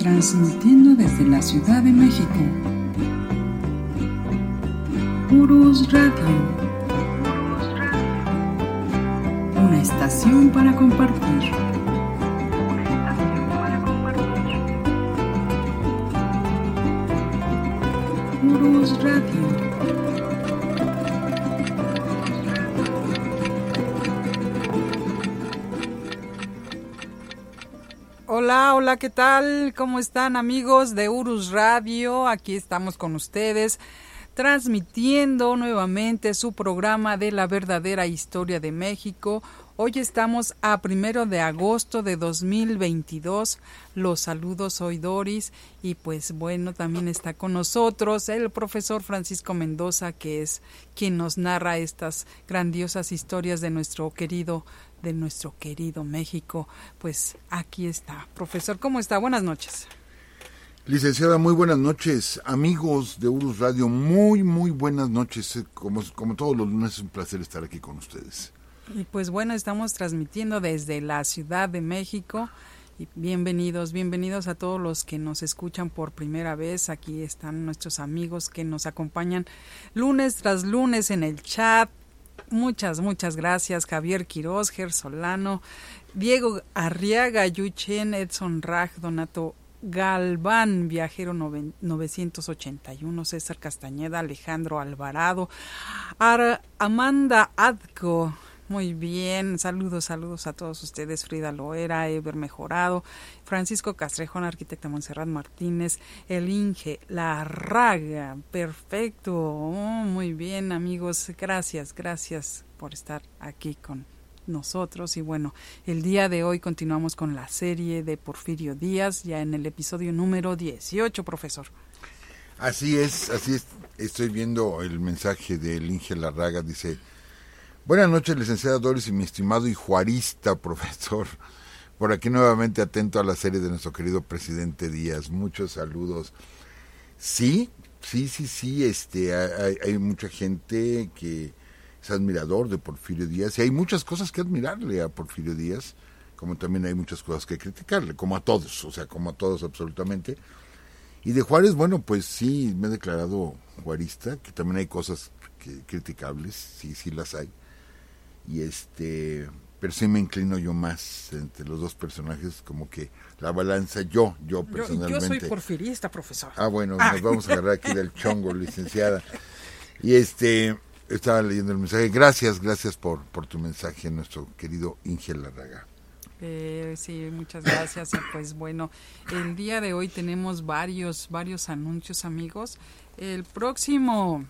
Transmitiendo desde la Ciudad de México. Urus Radio. Una estación para compartir. Urus Radio. Hola, hola, ¿qué tal? ¿Cómo están, amigos de Urus Radio? Aquí estamos con ustedes, transmitiendo nuevamente su programa de la verdadera historia de México. Hoy estamos a 1 de agosto de 2022. Los saludos, soy Doris, y pues bueno, también está con nosotros el profesor Francisco Mendoza, que es quien nos narra estas grandiosas historias de nuestro querido México. Pues aquí está. Profesor, ¿cómo está? Buenas noches. Licenciada, muy buenas noches. Amigos de Urus Radio, muy buenas noches. Como todos los lunes, es un placer estar aquí con ustedes. Y pues bueno, estamos transmitiendo desde la Ciudad de México. Y bienvenidos a todos los que nos escuchan por primera vez. Aquí están nuestros amigos que nos acompañan lunes tras lunes en el chat. Muchas gracias. Javier Quiroz, Ger Solano, Diego Arriaga, Yuchen, Edson Raj, Donato Galván, Viajero 981, César Castañeda, Alejandro Alvarado, Amanda Adco. Muy bien, saludos a todos ustedes, Frida Loera, Eber Mejorado, Francisco Castrejón, arquitecta Montserrat Martínez, el Inge Larraga, perfecto, muy bien, amigos, gracias por estar aquí con nosotros. Y bueno, el día de hoy continuamos con la serie de Porfirio Díaz, ya en el episodio número 18, profesor. Así es, estoy viendo el mensaje del Inge Larraga, dice: buenas noches, licenciada Doris y mi estimado y juarista profesor. Por aquí nuevamente atento a la serie de nuestro querido presidente Díaz. Muchos saludos. Sí, hay mucha gente que es admirador de Porfirio Díaz y hay muchas cosas que admirarle a Porfirio Díaz, como también hay muchas cosas que criticarle, como a todos absolutamente. Y de Juárez, bueno, pues sí, me he declarado juarista, que también hay cosas criticables, sí las hay. Y pero sí me inclino yo más entre los dos personajes, como que la balanza, yo personalmente. Yo soy porfirista, profesor. Bueno, nos vamos a agarrar aquí del chongo, licenciada. Y estaba leyendo el mensaje. Gracias por tu mensaje, nuestro querido Inge Larraga. Sí, muchas gracias. Y pues bueno, el día de hoy tenemos varios anuncios, amigos. El próximo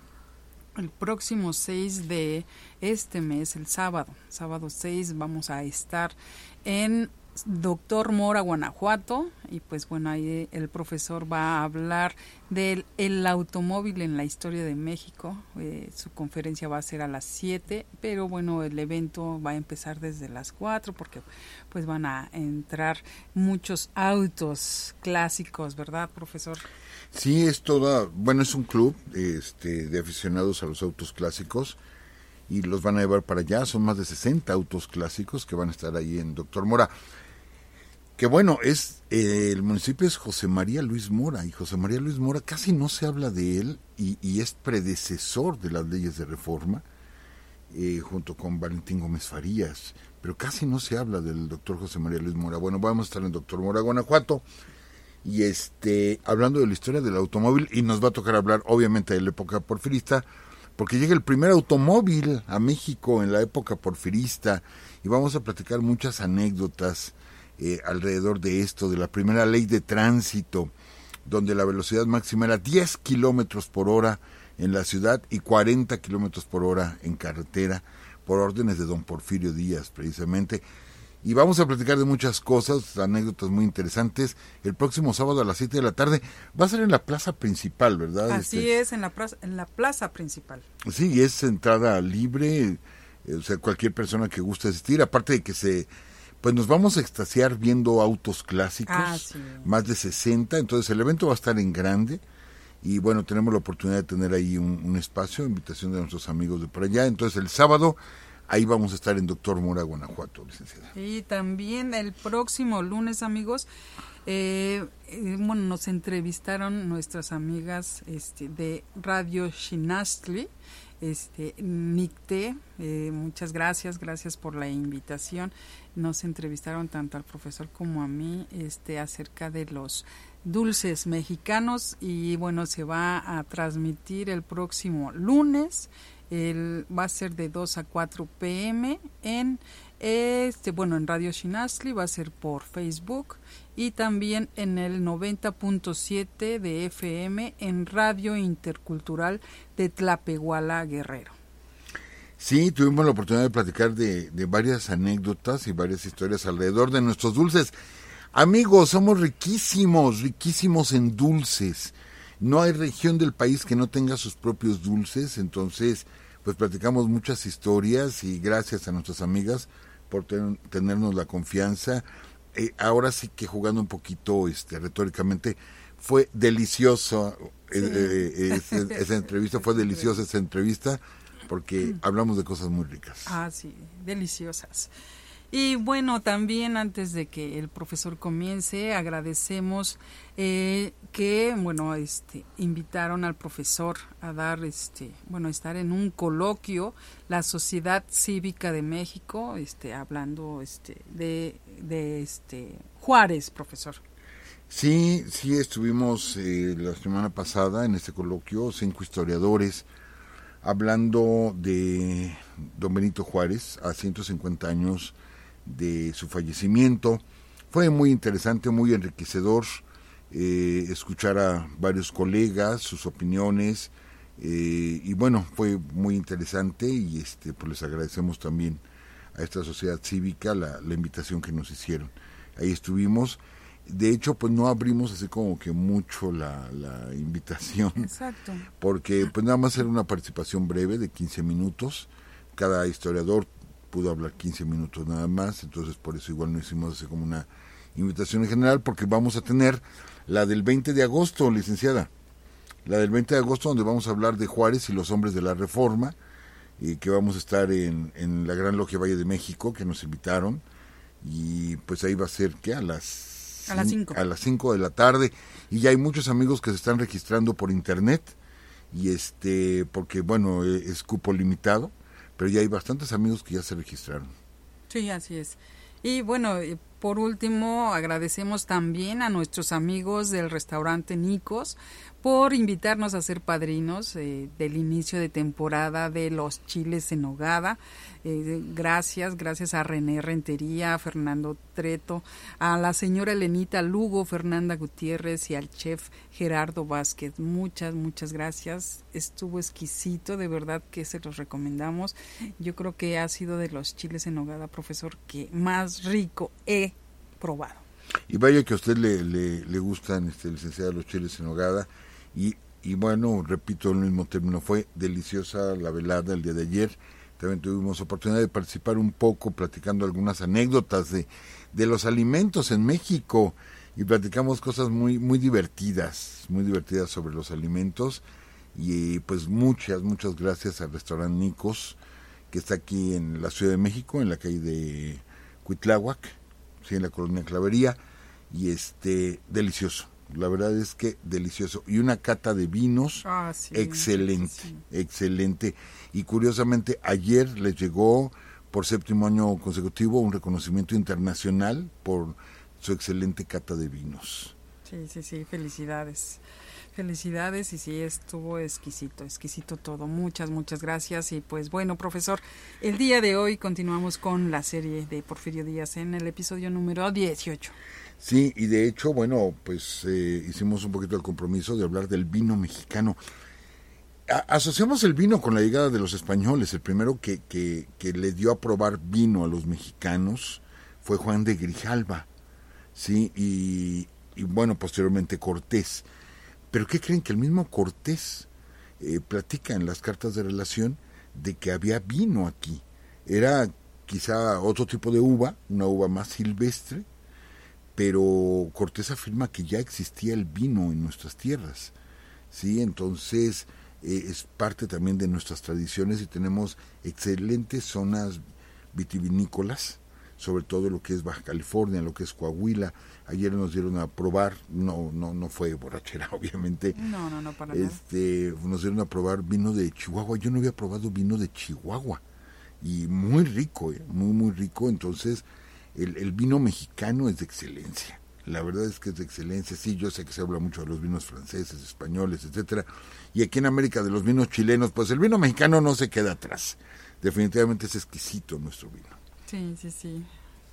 6 de este mes, el sábado 6, vamos a estar en Doctor Mora, Guanajuato, y pues bueno, ahí el profesor va a hablar del automóvil en la historia de México. Su conferencia va a ser a las 7, pero bueno, el evento va a empezar desde las 4 porque pues van a entrar muchos autos clásicos, ¿verdad, profesor? Sí, es un club de aficionados a los autos clásicos y los van a llevar para allá. Son más de 60 autos clásicos que van a estar ahí en Doctor Mora. Que bueno, el municipio es José María Luis Mora, y José María Luis Mora casi no se habla de él y es predecesor de las leyes de reforma, junto con Valentín Gómez Farías, pero casi no se habla del doctor José María Luis Mora. Bueno, vamos a estar en Doctor Mora, Guanajuato, y hablando de la historia del automóvil, y nos va a tocar hablar obviamente de la época porfirista, porque llega el primer automóvil a México en la época porfirista, y vamos a platicar muchas anécdotas alrededor de esto, de la primera ley de tránsito, donde la velocidad máxima era 10 kilómetros por hora en la ciudad y 40 kilómetros por hora en carretera, por órdenes de don Porfirio Díaz, precisamente. Y vamos a platicar de muchas cosas, anécdotas muy interesantes. El próximo sábado a las 7 de la tarde va a ser en la plaza principal, ¿verdad? Así es, en la plaza principal. Sí, es entrada libre, o sea, cualquier persona que guste asistir, aparte de que pues nos vamos a extasiar viendo autos clásicos, sí. Más de 60, entonces el evento va a estar en grande, y bueno, tenemos la oportunidad de tener ahí un espacio, invitación de nuestros amigos de por allá. Entonces el sábado ahí vamos a estar en Doctor Mora, Guanajuato, licenciada. Y también el próximo lunes, amigos, Bueno, nos entrevistaron nuestras amigas de Radio Xinastli, NICTE, muchas gracias por la invitación. Nos entrevistaron tanto al profesor como a mí acerca de los dulces mexicanos, y bueno, se va a transmitir el próximo lunes. Va a ser de 2 a 4 p.m. en Radio Xinastli, va a ser por Facebook, y también en el 90.7 de FM en Radio Intercultural de Tlapehuala, Guerrero. Sí, tuvimos la oportunidad de platicar de varias anécdotas y varias historias alrededor de nuestros dulces. Amigos, somos riquísimos en dulces. No hay región del país que no tenga sus propios dulces, entonces pues platicamos muchas historias, y gracias a nuestras amigas por tenernos la confianza. Ahora sí que, jugando un poquito retóricamente, fue delicioso esa entrevista, porque hablamos de cosas muy ricas. Ah, sí, deliciosas. Y bueno, también antes de que el profesor comience, agradecemos que, bueno, invitaron al profesor a dar, estar en un coloquio, la Sociedad Cívica de México, hablando de Juárez, profesor. Sí, estuvimos la semana pasada en este coloquio, 5 historiadores, hablando de don Benito Juárez a 150 años de su fallecimiento. Fue muy interesante, muy enriquecedor escuchar a varios colegas, sus opiniones, y bueno, fue muy interesante, y pues les agradecemos también a esta sociedad cívica la invitación que nos hicieron. Ahí estuvimos. De hecho, pues no abrimos así como que mucho la invitación. Exacto. Porque pues nada más era una participación breve de 15 minutos. Cada historiador pudo hablar 15 minutos nada más, entonces por eso igual no hicimos así como una invitación en general, porque vamos a tener la del 20 de agosto, licenciada. La del 20 de agosto, donde vamos a hablar de Juárez y los hombres de la Reforma, y que vamos a estar en la Gran Logia Valle de México, que nos invitaron, y pues ahí va a ser, ¿qué? A las 5 de la tarde, y ya hay muchos amigos que se están registrando por internet, y porque bueno, es cupo limitado, pero ya hay bastantes amigos que ya se registraron. Sí, así es. Y bueno, por último, agradecemos también a nuestros amigos del restaurante Nicos por invitarnos a ser padrinos del inicio de temporada de los chiles en nogada. Gracias a René Rentería, a Fernando Treto, a la señora Elenita Lugo, Fernanda Gutiérrez y al chef Gerardo Vázquez. Muchas gracias. Estuvo exquisito, de verdad que se los recomendamos. Yo creo que ha sido de los chiles en nogada, profesor, que más rico he probado. Y vaya que a usted le gustan, licenciada, los chiles en nogada, y bueno, repito el mismo término, fue deliciosa la velada el día de ayer. También tuvimos oportunidad de participar un poco platicando algunas anécdotas de los alimentos en México, y platicamos cosas muy divertidas sobre los alimentos, y pues muchas gracias al restaurante Nicos, que está aquí en la Ciudad de México, en la calle de Cuitláhuac, sí, en la colonia Clavería, y delicioso. La verdad es que delicioso. Y una cata de vinos excelente. Y curiosamente, ayer les llegó por 7º año consecutivo un reconocimiento internacional por su excelente cata de vinos. Sí, felicidades, y sí, estuvo exquisito todo. Muchas gracias. Y pues bueno, profesor, el día de hoy continuamos con la serie de Porfirio Díaz en el episodio número 18. Sí, y de hecho, bueno, pues hicimos un poquito el compromiso de hablar del vino mexicano. Asociamos el vino con la llegada de los españoles. El primero que le dio a probar vino a los mexicanos fue Juan de Grijalva, sí, y bueno, posteriormente Cortés. Pero ¿qué creen? Que el mismo Cortés platica en las cartas de relación de que había vino aquí. Era quizá otro tipo de uva, una uva más silvestre, pero Cortés afirma que ya existía el vino en nuestras tierras, ¿sí? Entonces es parte también de nuestras tradiciones, y tenemos excelentes zonas vitivinícolas, sobre todo lo que es Baja California, lo que es Coahuila. Ayer nos dieron a probar, no fue borrachera, obviamente. No, para nada. Nos dieron a probar vino de Chihuahua. Yo no había probado vino de Chihuahua. Y muy rico, muy rico. Entonces, el vino mexicano es de excelencia. La verdad es que es de excelencia. Sí, yo sé que se habla mucho de los vinos franceses, españoles, etcétera. Y aquí en América de los vinos chilenos, pues el vino mexicano no se queda atrás. Definitivamente es exquisito nuestro vino. Sí.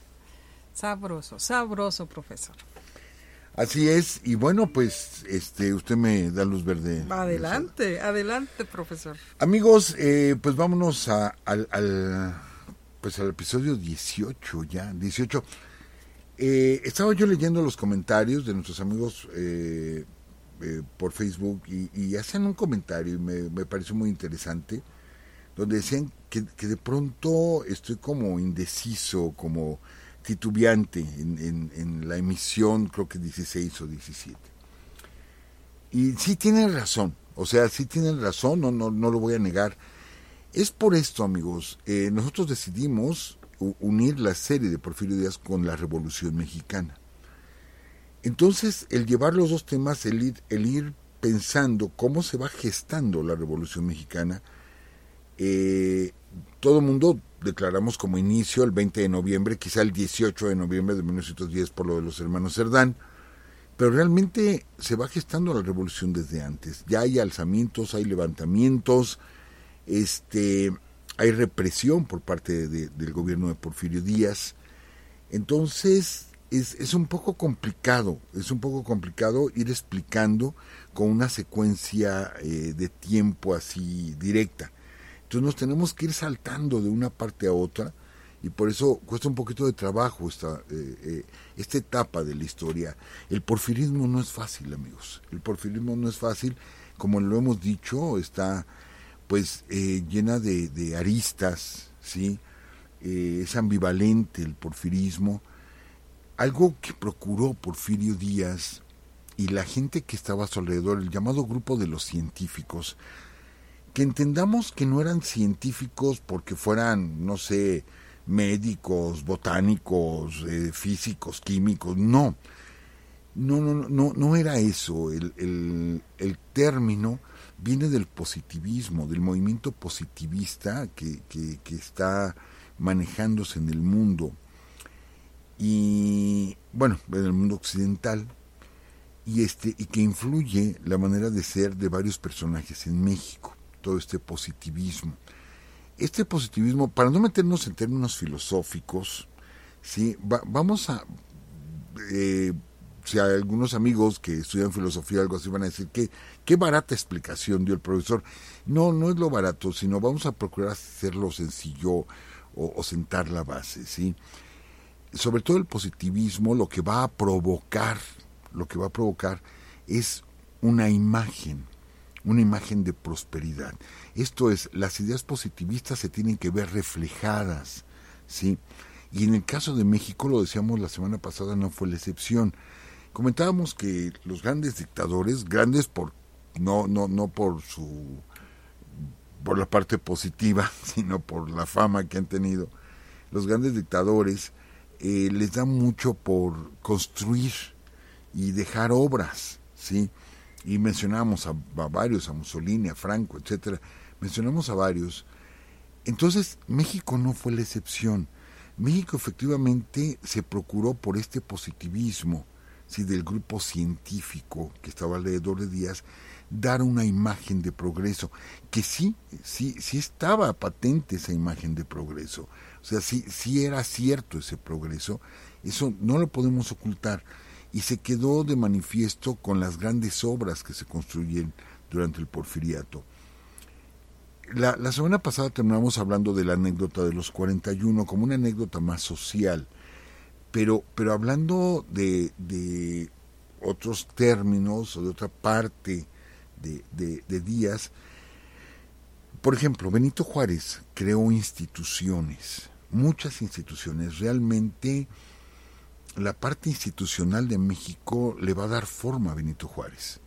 Sabroso, profesor. Así es, y bueno, pues usted me da luz verde. Adelante, profesor. Amigos, pues vámonos al episodio 18 ya, 18. Estaba yo leyendo los comentarios de nuestros amigos por Facebook y hacían un comentario y me pareció muy interesante, donde decían que de pronto estoy como indeciso, como titubeante en la emisión, creo que 16 o 17. Y sí tienen razón, no lo voy a negar. Es por esto, amigos, nosotros decidimos unir la serie de Porfirio Díaz con la Revolución Mexicana. Entonces, el llevar los dos temas, el ir pensando cómo se va gestando la Revolución Mexicana, todo el mundo declaramos como inicio el 20 de noviembre, quizá el 18 de noviembre de 1910 por lo de los hermanos Cerdán, pero realmente se va gestando la revolución desde antes. Ya hay alzamientos, hay levantamientos, hay represión por parte del gobierno de Porfirio Díaz. Entonces es un poco complicado ir explicando con una secuencia de tiempo así directa. Entonces nos tenemos que ir saltando de una parte a otra y por eso cuesta un poquito de trabajo esta etapa de la historia. El porfirismo no es fácil, amigos. El porfirismo no es fácil, como lo hemos dicho, está pues llena de aristas, ¿sí? Es ambivalente el porfirismo. Algo que procuró Porfirio Díaz y la gente que estaba a su alrededor, el llamado grupo de los científicos, que entendamos que no eran científicos porque fueran, no sé, médicos, botánicos, físicos, químicos, no era eso. El término viene del positivismo, del movimiento positivista que está manejándose en el mundo, y bueno, en el mundo occidental, y que influye la manera de ser de varios personajes en México. Todo este positivismo, para no meternos en términos filosóficos, ¿sí? Vamos a, si hay algunos amigos que estudian filosofía o algo así van a decir que qué barata explicación dio el profesor. No es lo barato, sino vamos a procurar hacerlo sencillo o sentar la base, ¿sí? Sobre todo el positivismo lo que va a provocar es una imagen de prosperidad. Esto es, las ideas positivistas se tienen que ver reflejadas, ¿sí? Y en el caso de México, lo decíamos la semana pasada, no fue la excepción. Comentábamos que los grandes dictadores, grandes no por la parte positiva, sino por la fama que han tenido, los grandes dictadores les da mucho por construir y dejar obras, ¿sí? Y mencionamos a varios, a Mussolini, a Franco, etcétera, mencionamos a varios. Entonces México no fue la excepción. México efectivamente se procuró por este positivismo, ¿sí?, del grupo científico que estaba alrededor de Díaz, dar una imagen de progreso, que sí estaba patente esa imagen de progreso. O sea, sí era cierto ese progreso, eso no lo podemos ocultar. Y se quedó de manifiesto con las grandes obras que se construyen durante el porfiriato. La semana pasada terminamos hablando de la anécdota de los 41 como una anécdota más social, pero hablando de otros términos o de otra parte de Díaz. Por ejemplo, Benito Juárez creó instituciones, muchas instituciones. Realmente la parte institucional de México le va a dar forma a Benito Juárez.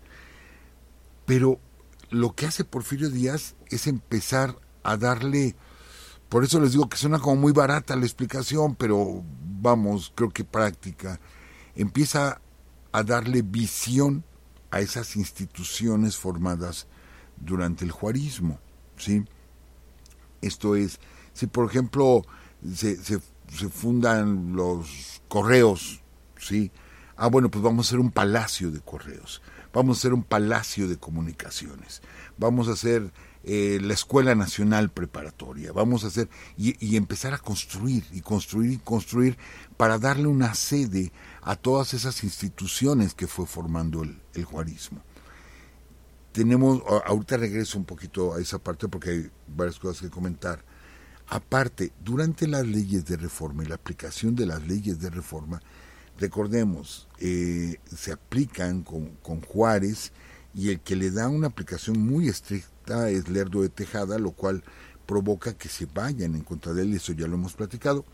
Pero lo que hace Porfirio Díaz es empezar a darle por eso les digo que suena como muy barata la explicación, pero vamos, creo que práctica. Empieza a darle visión a esas instituciones formadas durante el juarismo, ¿sí? Esto es, si por ejemplo se fundan los correos, ¿sí? Bueno, pues vamos a hacer un palacio de correos, vamos a hacer un palacio de comunicaciones, vamos a hacer la Escuela Nacional Preparatoria, vamos a hacer, y empezar a construir, y construir, y construir, para darle una sede a todas esas instituciones que fue formando el juarismo. Ahorita regreso un poquito a esa parte porque hay varias cosas que comentar. Aparte, durante las leyes de reforma y la aplicación de las leyes de reforma, recordemos, se aplican con Juárez, y el que le da una aplicación muy estricta es Lerdo de Tejada, lo cual provoca que se vayan en contra de él, eso ya lo hemos platicado.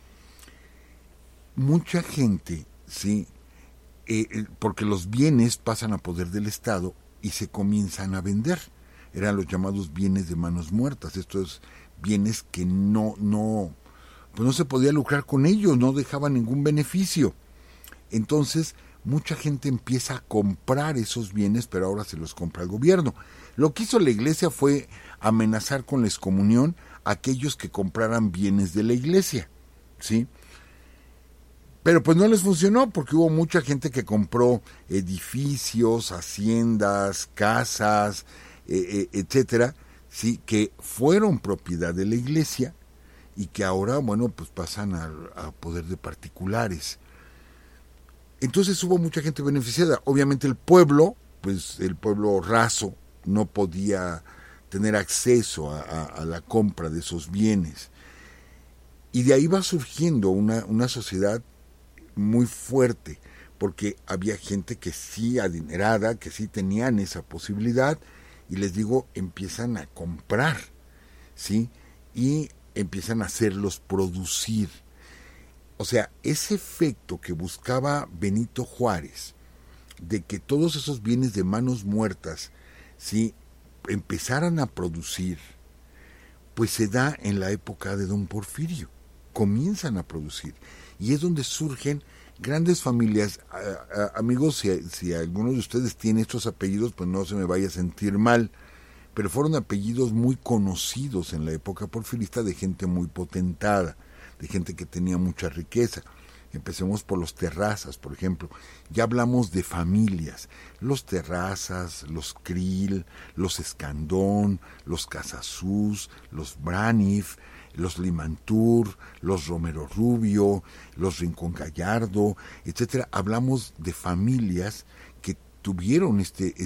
Mucha gente, sí, porque los bienes pasan a poder del Estado y se comienzan a vender. Eran los llamados bienes de manos muertas, estos bienes que no se podía lucrar con ellos, no dejaban ningún beneficio. Entonces, mucha gente empieza a comprar esos bienes, pero ahora se los compra el gobierno. Lo que hizo la iglesia fue amenazar con la excomunión a aquellos que compraran bienes de la iglesia, ¿sí? Pero pues no les funcionó, porque hubo mucha gente que compró edificios, haciendas, casas, etcétera, sí, que fueron propiedad de la iglesia y que ahora, bueno, pues pasan a poder de particulares. Entonces hubo mucha gente beneficiada. Obviamente el pueblo, pues el pueblo raso, no podía tener acceso a la compra de esos bienes. Y de ahí va surgiendo una sociedad muy fuerte, porque había gente que sí adinerada, que sí tenían esa posibilidad, y les digo, empiezan a comprar, ¿sí? Y empiezan a hacerlos producir. O sea, ese efecto que buscaba Benito Juárez, de que todos esos bienes de manos muertas, ¿sí?, empezaran a producir, pues se da en la época de Don Porfirio. Comienzan a producir. Y es donde surgen grandes familias. Amigos, si alguno de ustedes tiene estos apellidos, pues no se me vaya a sentir mal, pero fueron apellidos muy conocidos en la época porfirista, de gente muy potentada, de gente que tenía mucha riqueza. Empecemos por los Terrazas, por ejemplo. Ya hablamos de familias. Los Terrazas, los Krill, los Escandón, los Casasus, los Braniff, los Limantur, los Romero Rubio, los Rincón Gallardo, etcétera. Hablamos de familias que tuvieron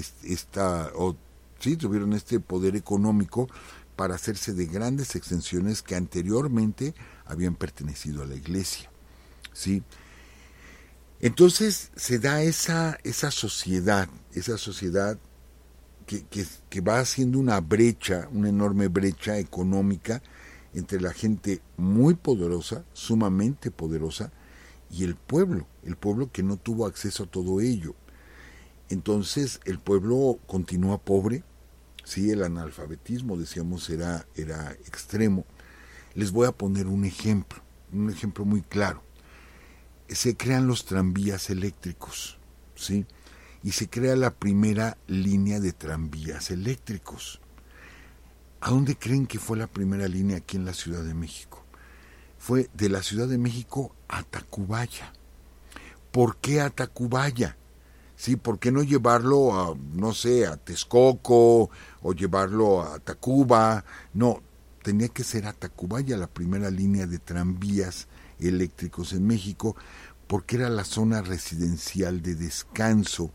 tuvieron este poder económico para hacerse de grandes extensiones que anteriormente habían pertenecido a la iglesia, ¿sí? Entonces se da esa sociedad que va haciendo una brecha, una enorme brecha económica entre la gente muy poderosa, sumamente poderosa, y el pueblo que no tuvo acceso a todo ello. Entonces el pueblo continúa pobre, sí, el analfabetismo, decíamos, era extremo. Les voy a poner un ejemplo muy claro. Se crean los tranvías eléctricos, ¿sí? Y se crea la primera línea de tranvías eléctricos. ¿A dónde creen que fue la primera línea aquí en la Ciudad de México? Fue de la Ciudad de México a Tacubaya. ¿Por qué a Tacubaya? Sí, ¿por qué no llevarlo a, no sé, a Texcoco o llevarlo a Tacuba? No, tenía que ser a Tacubaya la primera línea de tranvías eléctricos en México, porque era la zona residencial de descanso.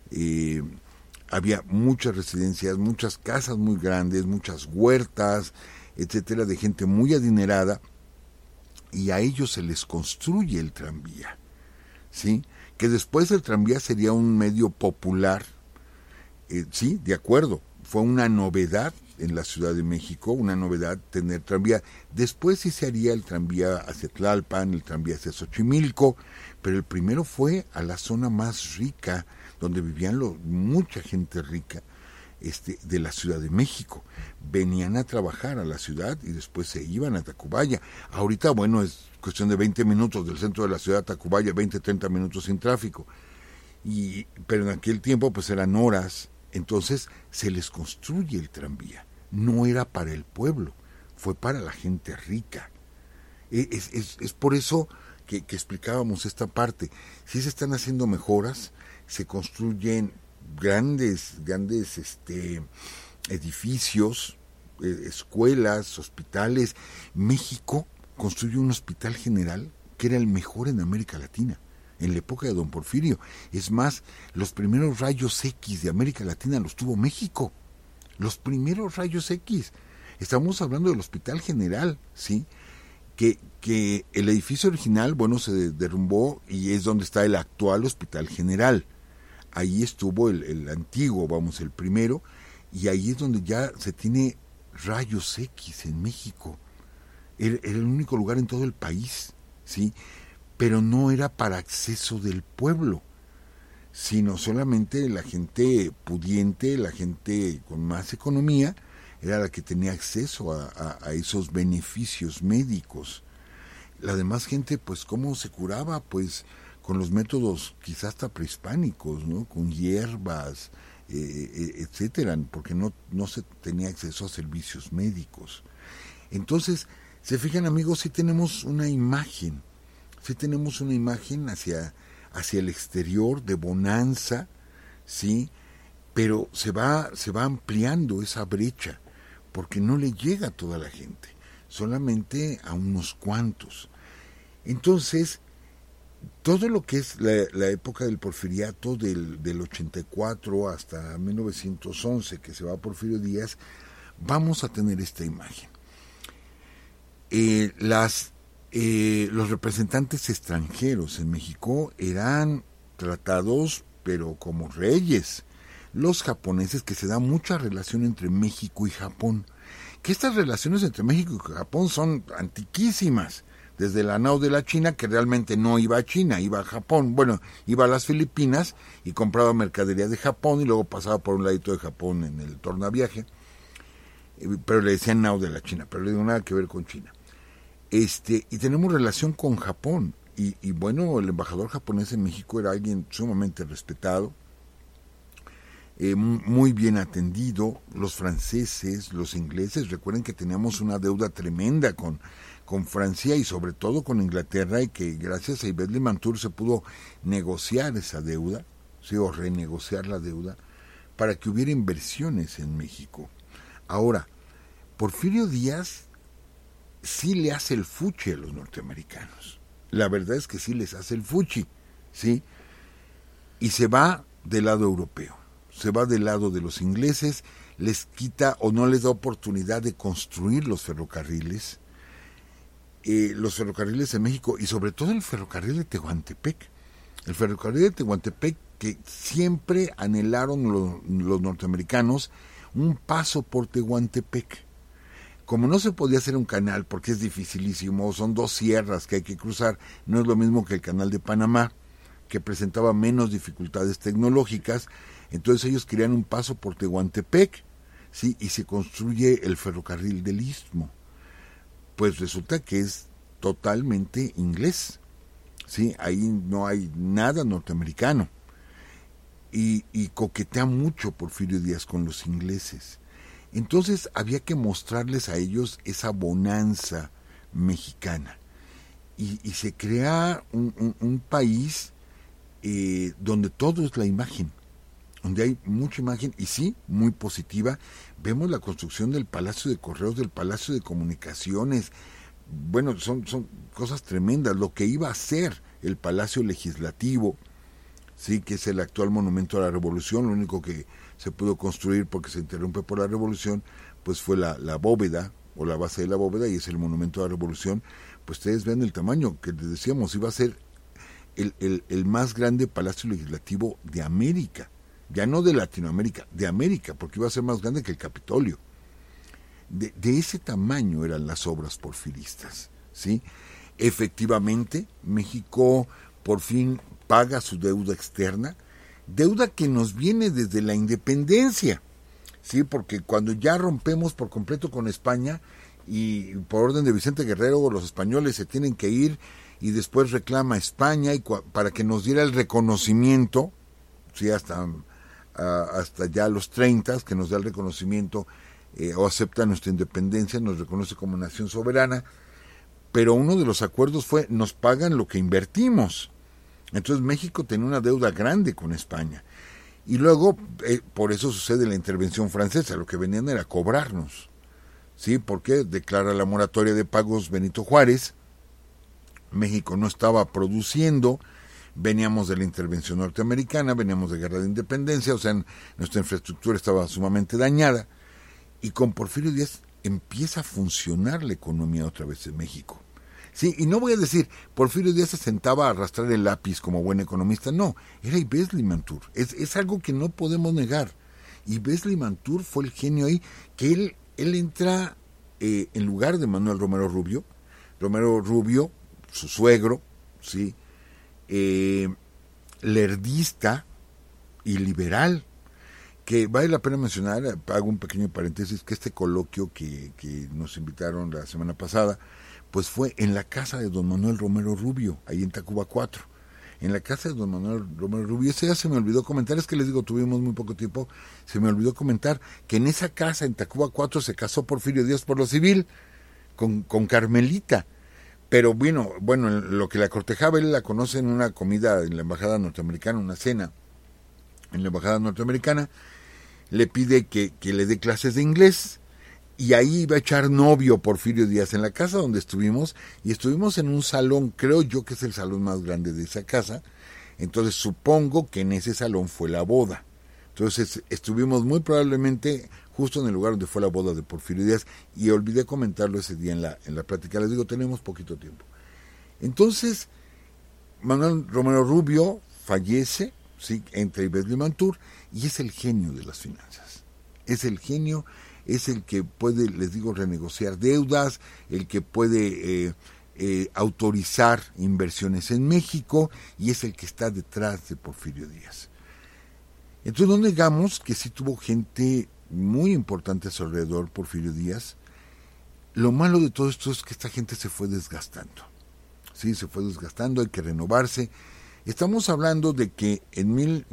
Había muchas residencias, muchas casas muy grandes, muchas huertas, etcétera, de gente muy adinerada, y a ellos se les construye el tranvía, ¿sí? Que después el tranvía sería un medio popular, sí, de acuerdo, fue una novedad en la Ciudad de México, una novedad tener tranvía. Después sí se haría el tranvía hacia Tlalpan, el tranvía hacia Xochimilco, pero el primero fue a la zona más rica, donde vivían mucha gente rica, de la Ciudad de México. Venían a trabajar a la ciudad y después se iban a Tacubaya. Ahorita, bueno, es cuestión de 20 minutos del centro de la ciudad a Tacubaya, 20, 30 minutos sin tráfico. Pero en aquel tiempo pues eran horas, entonces se les construye el tranvía. No era para el pueblo, fue para la gente rica. Es por eso que explicábamos esta parte. Sí se están haciendo mejoras, se construyen grandes edificios, escuelas, hospitales. México construyó un hospital general que era el mejor en América Latina, en la época de Don Porfirio. Es más, los primeros rayos X de América Latina los tuvo México. Los primeros rayos X. Estamos hablando del Hospital General, ¿sí? Que el edificio original, bueno, se derrumbó y es donde está el actual Hospital General. Ahí estuvo el antiguo, vamos, el primero, y ahí es donde ya se tiene rayos X en México. Era el único lugar en todo el país, ¿sí? Pero no era para acceso del pueblo, sino solamente la gente pudiente, la gente con más economía, era la que tenía acceso a esos beneficios médicos. La demás gente, pues, ¿cómo se curaba? Pues con los métodos quizás hasta prehispánicos, ¿no? Con hierbas, etcétera, porque no se tenía acceso a servicios médicos. Entonces, se fijan, amigos, sí tenemos una imagen hacia el exterior de bonanza, sí, pero se va ampliando esa brecha, porque no le llega a toda la gente, solamente a unos cuantos. Entonces, todo lo que es la época del porfiriato, del 84 hasta 1911, que se va a Porfirio Díaz, vamos a tener esta imagen. Los representantes extranjeros en México eran tratados, pero como reyes. Los japoneses, que se da mucha relación entre México y Japón, que estas relaciones entre México y Japón son antiquísimas, desde la nao de la China, que realmente no iba a China, iba a Japón. Bueno, iba a las Filipinas y compraba mercadería de Japón y luego pasaba por un ladito de Japón en el tornaviaje, pero le decían nao de la China, pero no tiene nada que ver con China. Y tenemos relación con Japón, y bueno, el embajador japonés en México era alguien sumamente respetado, muy bien atendido. Los franceses, los ingleses, recuerden que teníamos una deuda tremenda con Francia y sobre todo con Inglaterra, y que gracias a Yves Limantour se pudo negociar esa deuda, ¿sí? O renegociar la deuda, para que hubiera inversiones en México. Ahora, Porfirio Díaz sí le hace el fuchi a los norteamericanos. La verdad es que sí les hace el fuchi, ¿sí? Y se va del lado europeo, se va del lado de los ingleses, les quita o no les da oportunidad de construir los ferrocarriles en México, y sobre todo el ferrocarril de Tehuantepec. El ferrocarril de Tehuantepec, que siempre anhelaron los norteamericanos, un paso por Tehuantepec. Como no se podía hacer un canal, porque es dificilísimo, son 2 sierras que hay que cruzar, no es lo mismo que el canal de Panamá, que presentaba menos dificultades tecnológicas, entonces ellos querían un paso por Tehuantepec, ¿sí? Y se construye el ferrocarril del Istmo. Pues resulta que es totalmente inglés, ¿sí? Ahí no hay nada norteamericano, y coquetea mucho Porfirio Díaz con los ingleses. Entonces había que mostrarles a ellos esa bonanza mexicana, y se crea un país donde todo es la imagen, donde hay mucha imagen, y sí, muy positiva. Vemos la construcción del Palacio de Correos, del Palacio de Comunicaciones. Bueno, son cosas tremendas. Lo que iba a ser el Palacio Legislativo, sí, que es el actual Monumento a la Revolución, lo único que se pudo construir porque se interrumpe por la Revolución, pues fue la bóveda, o la base de la bóveda, y es el Monumento a la Revolución. Pues ustedes ven el tamaño, que les decíamos, iba a ser el más grande Palacio Legislativo de América, ya no de Latinoamérica, de América, porque iba a ser más grande que el Capitolio. De ese tamaño eran las obras porfiristas, ¿sí? Efectivamente, México por fin paga su deuda externa, deuda que nos viene desde la independencia. Sí, porque cuando ya rompemos por completo con España y por orden de Vicente Guerrero los españoles se tienen que ir y después reclama España y para que nos diera el reconocimiento, sí, hasta ya los 30, que nos da el reconocimiento o acepta nuestra independencia, nos reconoce como nación soberana, pero uno de los acuerdos fue nos pagan lo que invertimos. Entonces México tenía una deuda grande con España. Y luego, por eso sucede la intervención francesa, lo que venían era cobrarnos. ¿Sí? Porque declara la moratoria de pagos Benito Juárez, México no estaba produciendo, veníamos de la intervención norteamericana, veníamos de guerra de independencia, o sea, nuestra infraestructura estaba sumamente dañada, y con Porfirio Díaz empieza a funcionar la economía otra vez en México. Sí, y no voy a decir, Porfirio Díaz se sentaba a arrastrar el lápiz como buen economista, no, era Yves Limantour, es algo que no podemos negar. Yves Limantour fue el genio ahí, que él entra en lugar de Manuel Romero Rubio, su suegro, sí, lerdista y liberal, que vale la pena mencionar, hago un pequeño paréntesis, que este coloquio que nos invitaron la semana pasada, pues fue en la casa de don Manuel Romero Rubio, ahí en Tacuba 4. En la casa de don Manuel Romero Rubio, ese ya se me olvidó comentar, es que les digo, tuvimos muy poco tiempo, se me olvidó comentar que en esa casa, en Tacuba 4, se casó Porfirio Díaz por lo civil, con Carmelita. Pero bueno, lo que la cortejaba, él la conoce en una comida en la embajada norteamericana, una cena en la embajada norteamericana, le pide que le dé clases de inglés, y ahí iba a echar novio Porfirio Díaz en la casa donde estuvimos, y estuvimos en un salón, creo yo que es el salón más grande de esa casa, entonces supongo que en ese salón fue la boda. Entonces estuvimos muy probablemente justo en el lugar donde fue la boda de Porfirio Díaz, y olvidé comentarlo ese día en la plática, les digo, tenemos poquito tiempo. Entonces, Manuel Romero Rubio fallece, sí, entra Yves Limantour, y es el genio de las finanzas, es el genio, es el que puede, les digo, renegociar deudas, el que puede autorizar inversiones en México, y es el que está detrás de Porfirio Díaz. Entonces no negamos que sí tuvo gente muy importante a su alrededor, Porfirio Díaz. Lo malo de todo esto es que esta gente se fue desgastando. Sí, se fue desgastando, hay que renovarse. Estamos hablando de que en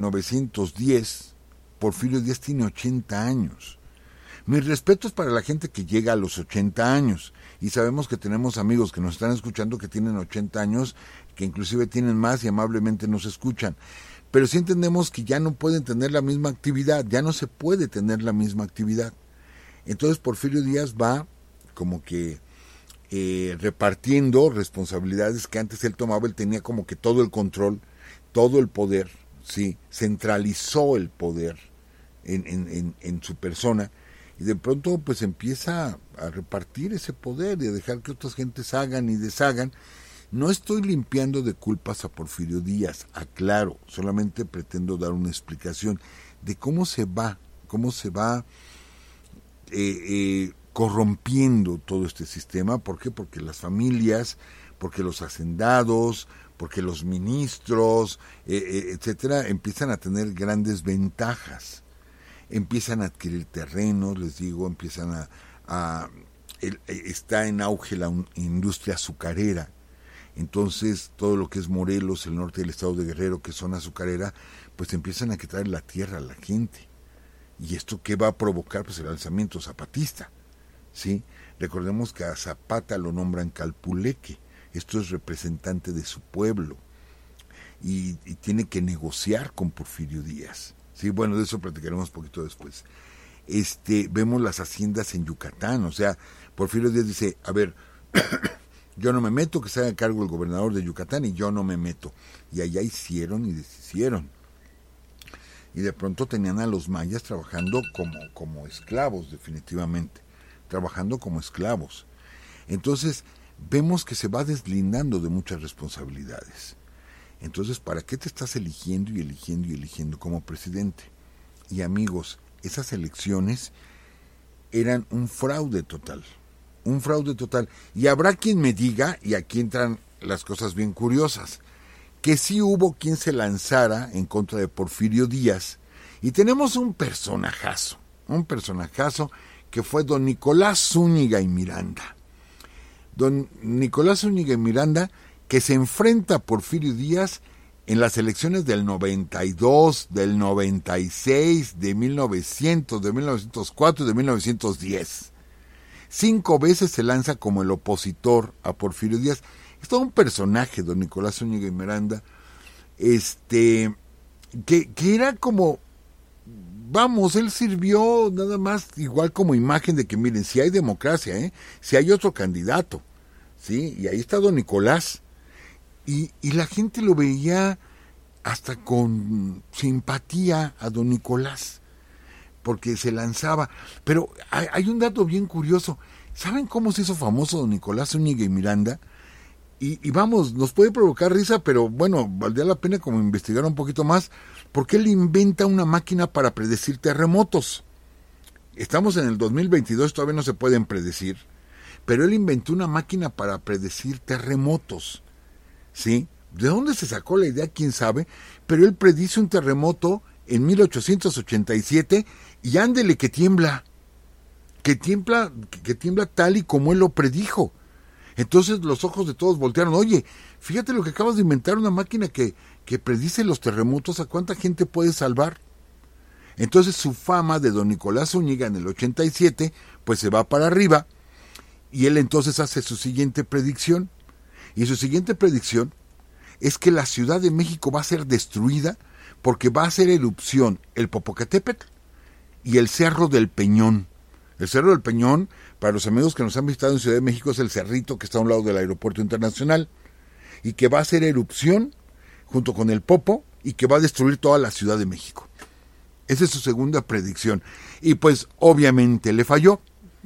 1910 Porfirio Díaz tiene 80 años. Mis respetos para la gente que llega a los 80 años, y sabemos que tenemos amigos que nos están escuchando que tienen 80 años, que inclusive tienen más y amablemente nos escuchan, pero sí entendemos que ya no pueden tener la misma actividad, ya no se puede tener la misma actividad. Entonces Porfirio Díaz va como que repartiendo responsabilidades que antes él tomaba, él tenía como que todo el control, todo el poder, sí, centralizó el poder en su persona, y de pronto pues empieza a repartir ese poder y a dejar que otras gentes hagan y deshagan. No estoy limpiando de culpas a Porfirio Díaz, aclaro, solamente pretendo dar una explicación de cómo se va corrompiendo todo este sistema. ¿Por qué? Porque las familias, porque los hacendados, porque los ministros, etcétera, empiezan a tener grandes ventajas. Empiezan a adquirir terrenos, les digo, empiezan está en auge la industria azucarera. Entonces todo lo que es Morelos, el norte del estado de Guerrero, que es zona azucarera, pues empiezan a quitar la tierra a la gente. ¿Y esto qué va a provocar? Pues el alzamiento zapatista, ¿sí? Recordemos que a Zapata lo nombran Calpuleque, esto es representante de su pueblo, y tiene que negociar con Porfirio Díaz. Sí, bueno, de eso platicaremos un poquito después. Vemos las haciendas en Yucatán, o sea, Porfirio Díaz dice, a ver, yo no me meto, que se haga cargo el gobernador de Yucatán, y yo no me meto. Y allá hicieron y deshicieron. Y de pronto tenían a los mayas trabajando como esclavos, definitivamente, trabajando como esclavos. Entonces, vemos que se va deslindando de muchas responsabilidades. Entonces, ¿para qué te estás eligiendo y eligiendo y eligiendo como presidente? Y amigos, esas elecciones eran un fraude total. Un fraude total. Y habrá quien me diga, y aquí entran las cosas bien curiosas, que sí hubo quien se lanzara en contra de Porfirio Díaz. Y tenemos un personajazo, un personajazo que fue don Nicolás Zúñiga y Miranda. Don Nicolás Zúñiga y Miranda, que se enfrenta a Porfirio Díaz en las elecciones del 92, del 96, de 1900, de 1904 y de 1910. 5 veces se lanza como el opositor a Porfirio Díaz. Es todo un personaje, don Nicolás Zúñiga y Miranda, que era como, vamos, él sirvió nada más igual como imagen de que, miren, si hay democracia, si hay otro candidato, ¿sí? Y ahí está don Nicolás. Y la gente lo veía hasta con simpatía a don Nicolás, porque se lanzaba. Pero hay un dato bien curioso. ¿Saben cómo se hizo famoso don Nicolás Zúñiga y Miranda? Y vamos, nos puede provocar risa, pero bueno, valdría la pena como investigar un poquito más, porque él inventa una máquina para predecir terremotos. Estamos en el 2022, todavía no se pueden predecir, pero él inventó una máquina para predecir terremotos. ¿Sí? ¿De dónde se sacó la idea? ¿Quién sabe? Pero él predice un terremoto en 1887 y ándele que tiembla tal y como él lo predijo. Entonces los ojos de todos voltearon. Oye, fíjate lo que acabas de inventar, una máquina que predice los terremotos, ¿a cuánta gente puede salvar? Entonces su fama de don Nicolás Zúñiga en el 87 pues se va para arriba, y él entonces hace su siguiente predicción. Y su siguiente predicción es que la Ciudad de México va a ser destruida porque va a hacer erupción el Popocatépetl y el Cerro del Peñón. El Cerro del Peñón, para los amigos que nos han visitado en Ciudad de México, es el cerrito que está a un lado del Aeropuerto Internacional, y que va a hacer erupción junto con el Popo y que va a destruir toda la Ciudad de México. Esa es su segunda predicción. Y pues obviamente le falló.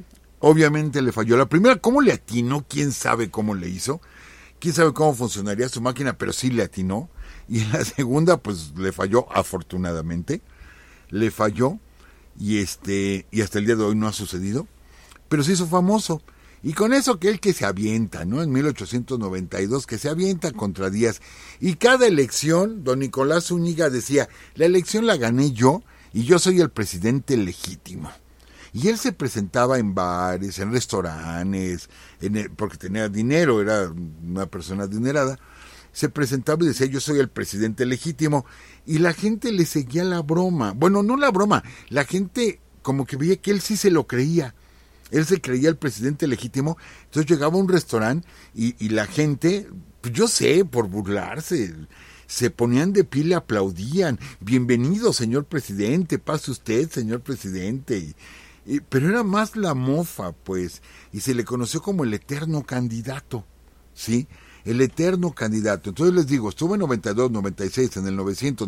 La primera, ¿cómo le atinó? ¿Quién sabe cómo le hizo? ¿Quién sabe cómo funcionaría su máquina? Pero sí le atinó. Y en la segunda, pues le falló, afortunadamente. Le falló. Y hasta el día de hoy no ha sucedido. Pero se hizo famoso. Y con eso que él que se avienta, ¿no? En 1892, que se avienta contra Díaz. Y cada elección, don Nicolás Zúñiga decía, la elección la gané yo y yo soy el presidente legítimo. Y él se presentaba en bares, en restaurantes, porque tenía dinero, era una persona adinerada. Se presentaba y decía, yo soy el presidente legítimo. Y la gente le seguía la broma. Bueno, no la broma, la gente como que veía que él sí se lo creía. Él se creía el presidente legítimo. Entonces llegaba a un restaurante y la gente, pues yo sé, por burlarse, se ponían de pie y le aplaudían. Bienvenido, señor presidente, pase usted, señor presidente. Pero era más la mofa, pues, y se le conoció como el eterno candidato, ¿sí? El eterno candidato. Entonces les digo, estuvo en 92, 96, en el 900,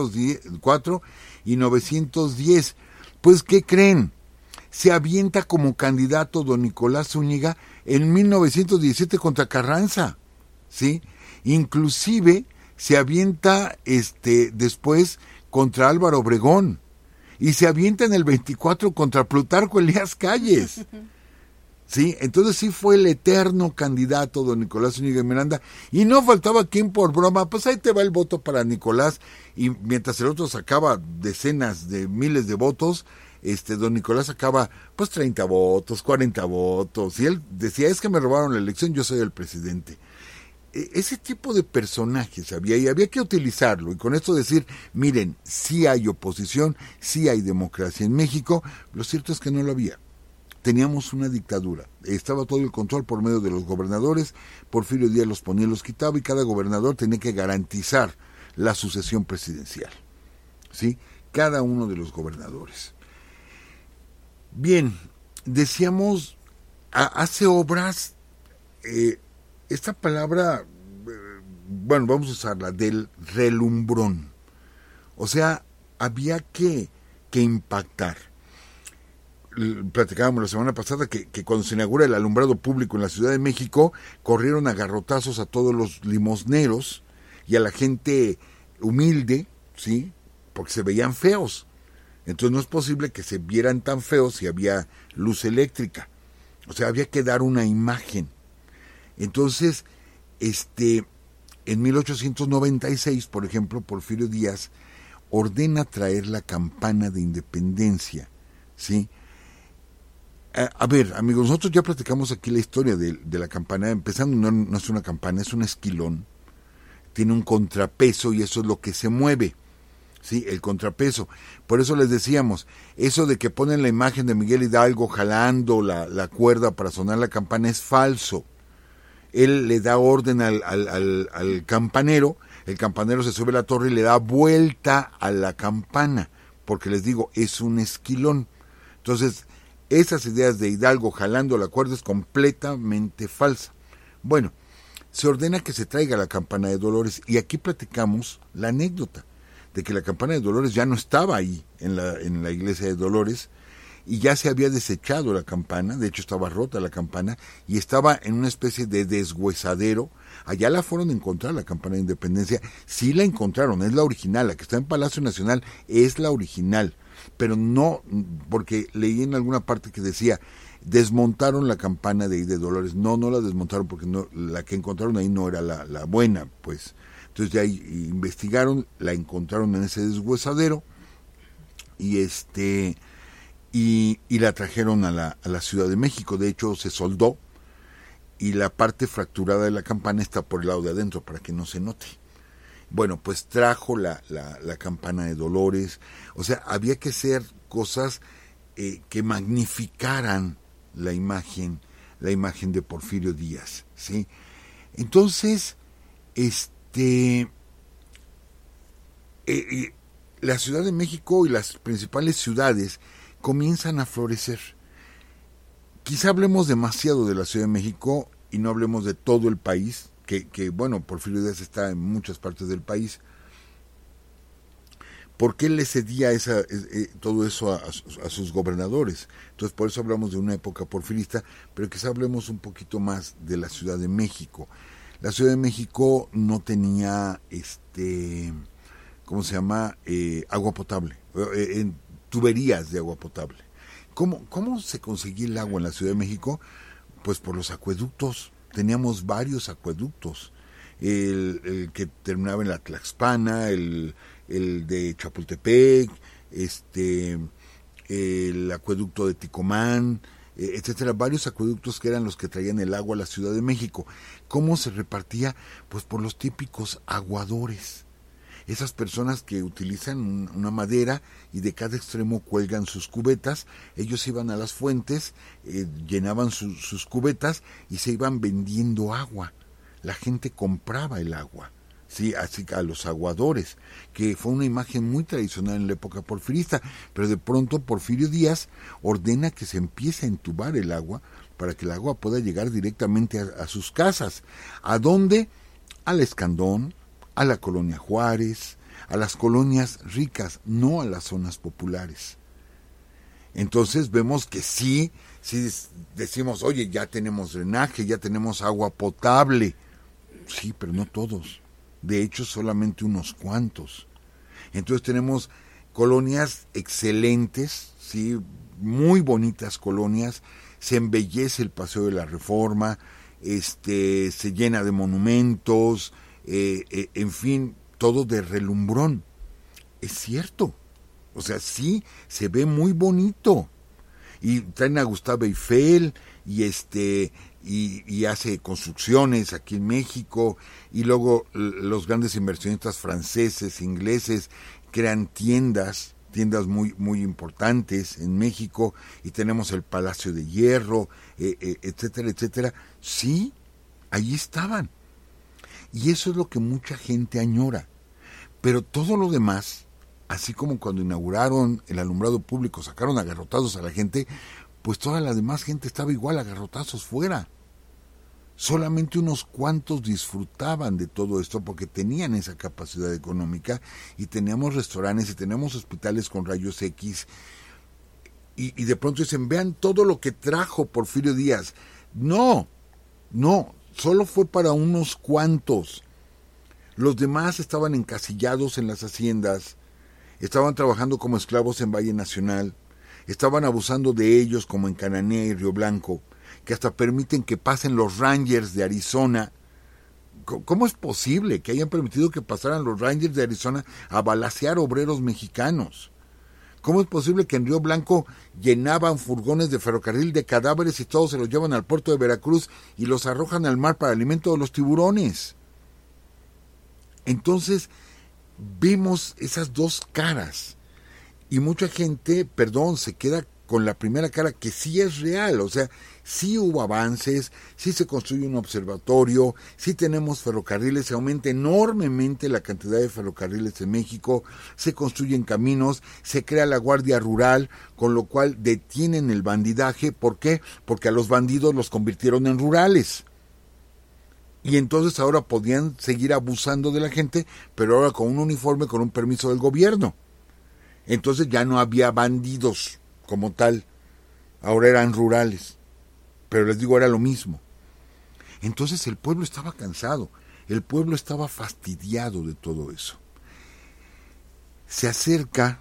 904 y 910. Pues, ¿qué creen? Se avienta como candidato don Nicolás Zúñiga en 1917 contra Carranza, ¿sí? Inclusive se avienta después contra Álvaro Obregón. Y se avienta en el 24 contra Plutarco Elías Calles. Sí, entonces sí fue el eterno candidato don Nicolás Zúñiga y Miranda. Y no faltaba quien por broma, pues ahí te va el voto para Nicolás. Y mientras el otro sacaba decenas de miles de votos, don Nicolás sacaba pues 30 votos, 40 votos. Y él decía, es que me robaron la elección, yo soy el presidente. Ese tipo de personajes había y había que utilizarlo, y con esto decir, miren, sí hay oposición, sí hay democracia en México. Lo cierto es que no lo había. Teníamos una dictadura, estaba todo el control por medio de los gobernadores. Porfirio Díaz los ponía y los quitaba, y cada gobernador tenía que garantizar la sucesión presidencial, ¿sí? Cada uno de los gobernadores. Bien, decíamos, hace obras, esta palabra, bueno, vamos a usarla, del relumbrón. O sea, había que impactar. Platicábamos la semana pasada que cuando se inaugura el alumbrado público en la Ciudad de México, corrieron a garrotazos a todos los limosneros y a la gente humilde, ¿sí? Porque se veían feos. Entonces no es posible que se vieran tan feos si había luz eléctrica. O sea, había que dar una imagen. Entonces, en 1896, por ejemplo, Porfirio Díaz ordena traer la campana de independencia ¿sí? A ver, amigos, nosotros ya platicamos aquí la historia de la campana. Empezando, no es una campana, es un esquilón. Tiene un contrapeso y eso es lo que se mueve, ¿sí? El contrapeso. Por eso les decíamos, eso de que ponen la imagen de Miguel Hidalgo jalando la cuerda para sonar la campana es falso. Él le da orden al campanero, el campanero se sube a la torre y le da vuelta a la campana, porque les digo, es un esquilón. Entonces, esas ideas de Hidalgo jalando la cuerda es completamente falsa. Bueno, se ordena que se traiga la campana de Dolores y aquí platicamos la anécdota de que la campana de Dolores ya no estaba ahí en la iglesia de Dolores y ya se había desechado la campana, de hecho estaba rota la campana y estaba en una especie de deshuesadero. Allá la fueron a encontrar, la campana de Independencia, sí la encontraron, es la original, la que está en Palacio Nacional es la original, pero no, porque leí en alguna parte que decía, desmontaron la campana de Dolores. No la desmontaron porque no, la que encontraron ahí no era la buena, pues. Entonces ya investigaron, la encontraron en ese deshuesadero y y la trajeron a la Ciudad de México. De hecho se soldó y la parte fracturada de la campana está por el lado de adentro para que no se note. Bueno, pues trajo la campana de Dolores. O sea, había que hacer cosas que magnificaran la imagen de Porfirio Díaz, ¿sí? Entonces, la Ciudad de México y las principales ciudades comienzan a florecer. Quizá hablemos demasiado de la Ciudad de México y no hablemos de todo el país, que bueno, Porfirio Díaz está en muchas partes del país. ¿Por qué le cedía todo eso a sus gobernadores? Entonces, por eso hablamos de una época porfirista, pero quizá hablemos un poquito más de la Ciudad de México. La Ciudad de México no tenía, ¿cómo se llama? Agua potable, tuberías de agua potable. ¿Cómo se conseguía el agua en la Ciudad de México? Pues por los acueductos. Teníamos varios acueductos. El que terminaba en la Tlaxpana, el de Chapultepec, el acueducto de Ticomán, etcétera, varios acueductos que eran los que traían el agua a la Ciudad de México. ¿Cómo se repartía? Pues por los típicos aguadores. Esas personas que utilizan una madera y de cada extremo cuelgan sus cubetas, ellos iban a las fuentes, llenaban sus cubetas y se iban vendiendo agua. La gente compraba el agua, sí, así a los aguadores, que fue una imagen muy tradicional en la época porfirista, pero de pronto Porfirio Díaz ordena que se empiece a entubar el agua para que el agua pueda llegar directamente a sus casas. ¿A dónde? Al Escandón, a la colonia Juárez, a las colonias ricas, no a las zonas populares. Entonces vemos que sí decimos, oye, ya tenemos drenaje, ya tenemos agua potable. Sí, pero no todos. De hecho, solamente unos cuantos. Entonces tenemos colonias excelentes, sí, muy bonitas colonias. Se embellece el Paseo de la Reforma, se llena de monumentos, en fin, todo de relumbrón. Es cierto. O sea, sí, se ve muy bonito. Y traen a Gustave Eiffel y hace construcciones aquí en México, y luego los grandes inversionistas franceses, ingleses, crean tiendas muy, muy importantes en México, y tenemos el Palacio de Hierro, etcétera, etcétera. Sí, ahí estaban. Y eso es lo que mucha gente añora. Pero todo lo demás, así como cuando inauguraron el alumbrado público, sacaron a garrotazos a la gente, pues toda la demás gente estaba igual a garrotazos fuera. Solamente unos cuantos disfrutaban de todo esto porque tenían esa capacidad económica, y teníamos restaurantes y teníamos hospitales con rayos X, y de pronto dicen, vean todo lo que trajo Porfirio Díaz. No, solo fue para unos cuantos. Los demás estaban encasillados en las haciendas, estaban trabajando como esclavos en Valle Nacional, estaban abusando de ellos como en Cananea y Río Blanco, que hasta permiten que pasen los Rangers de Arizona. ¿Cómo es posible que hayan permitido que pasaran los Rangers de Arizona a balacear obreros mexicanos? ¿Cómo es posible que en Río Blanco llenaban furgones de ferrocarril de cadáveres y todos se los llevan al puerto de Veracruz y los arrojan al mar para alimento de los tiburones? Entonces, vemos esas dos caras y mucha gente, se queda con la primera cara, que sí es real, o sea, sí hubo avances, sí se construye un observatorio, sí tenemos ferrocarriles, se aumenta enormemente la cantidad de ferrocarriles en México, se construyen caminos, se crea la Guardia Rural, con lo cual detienen el bandidaje. ¿Por qué? Porque a los bandidos los convirtieron en rurales. Y entonces ahora podían seguir abusando de la gente, pero ahora con un uniforme, con un permiso del gobierno. Entonces ya no había bandidos como tal, ahora eran rurales, pero les digo, era lo mismo. Entonces el pueblo estaba cansado, el pueblo estaba fastidiado de todo eso. Se acerca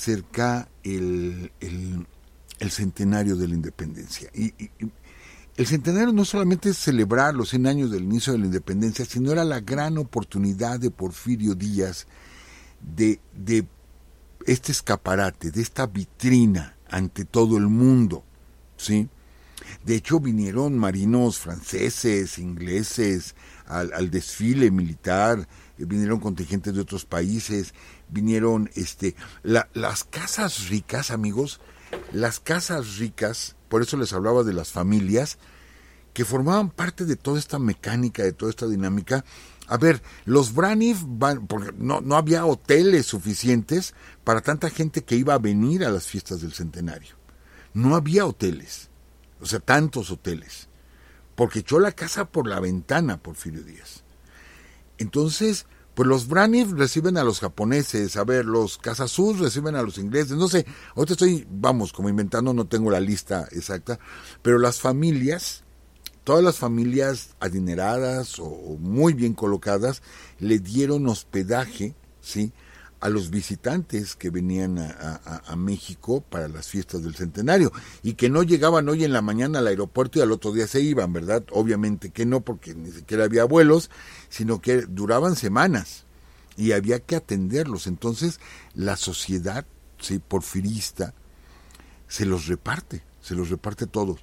el centenario de la independencia, y el centenario no solamente es celebrar los 100 años del inicio de la independencia, sino era la gran oportunidad de Porfirio Díaz de este escaparate, de esta vitrina ante todo el mundo, ¿sí? De hecho, vinieron marinos franceses, ingleses, al desfile militar, vinieron contingentes de otros países, vinieron las casas ricas, amigos, las casas ricas, por eso les hablaba de las familias, que formaban parte de toda esta mecánica, de toda esta dinámica. A ver, los Braniff porque no había hoteles suficientes para tanta gente que iba a venir a las fiestas del centenario. No había hoteles, o sea, tantos hoteles, porque echó la casa por la ventana Porfirio Díaz. Entonces, pues los Braniff reciben a los japoneses, a ver, los Casasus reciben a los ingleses, no sé, ahorita estoy, como inventando, no tengo la lista exacta, pero las familias, todas las familias adineradas o muy bien colocadas le dieron hospedaje, ¿sí?, a los visitantes que venían a México para las fiestas del centenario, y que no llegaban hoy en la mañana al aeropuerto y al otro día se iban, ¿verdad? Obviamente que no, porque ni siquiera había vuelos, sino que duraban semanas y había que atenderlos. Entonces la sociedad, ¿sí?, porfirista se los reparte todos.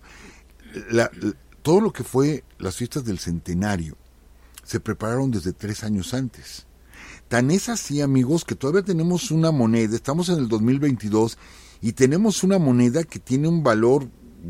Todo lo que fue las fiestas del centenario se prepararon desde 3 años antes. Tan es así, amigos, que todavía tenemos una moneda, estamos en el 2022, y tenemos una moneda que tiene un valor,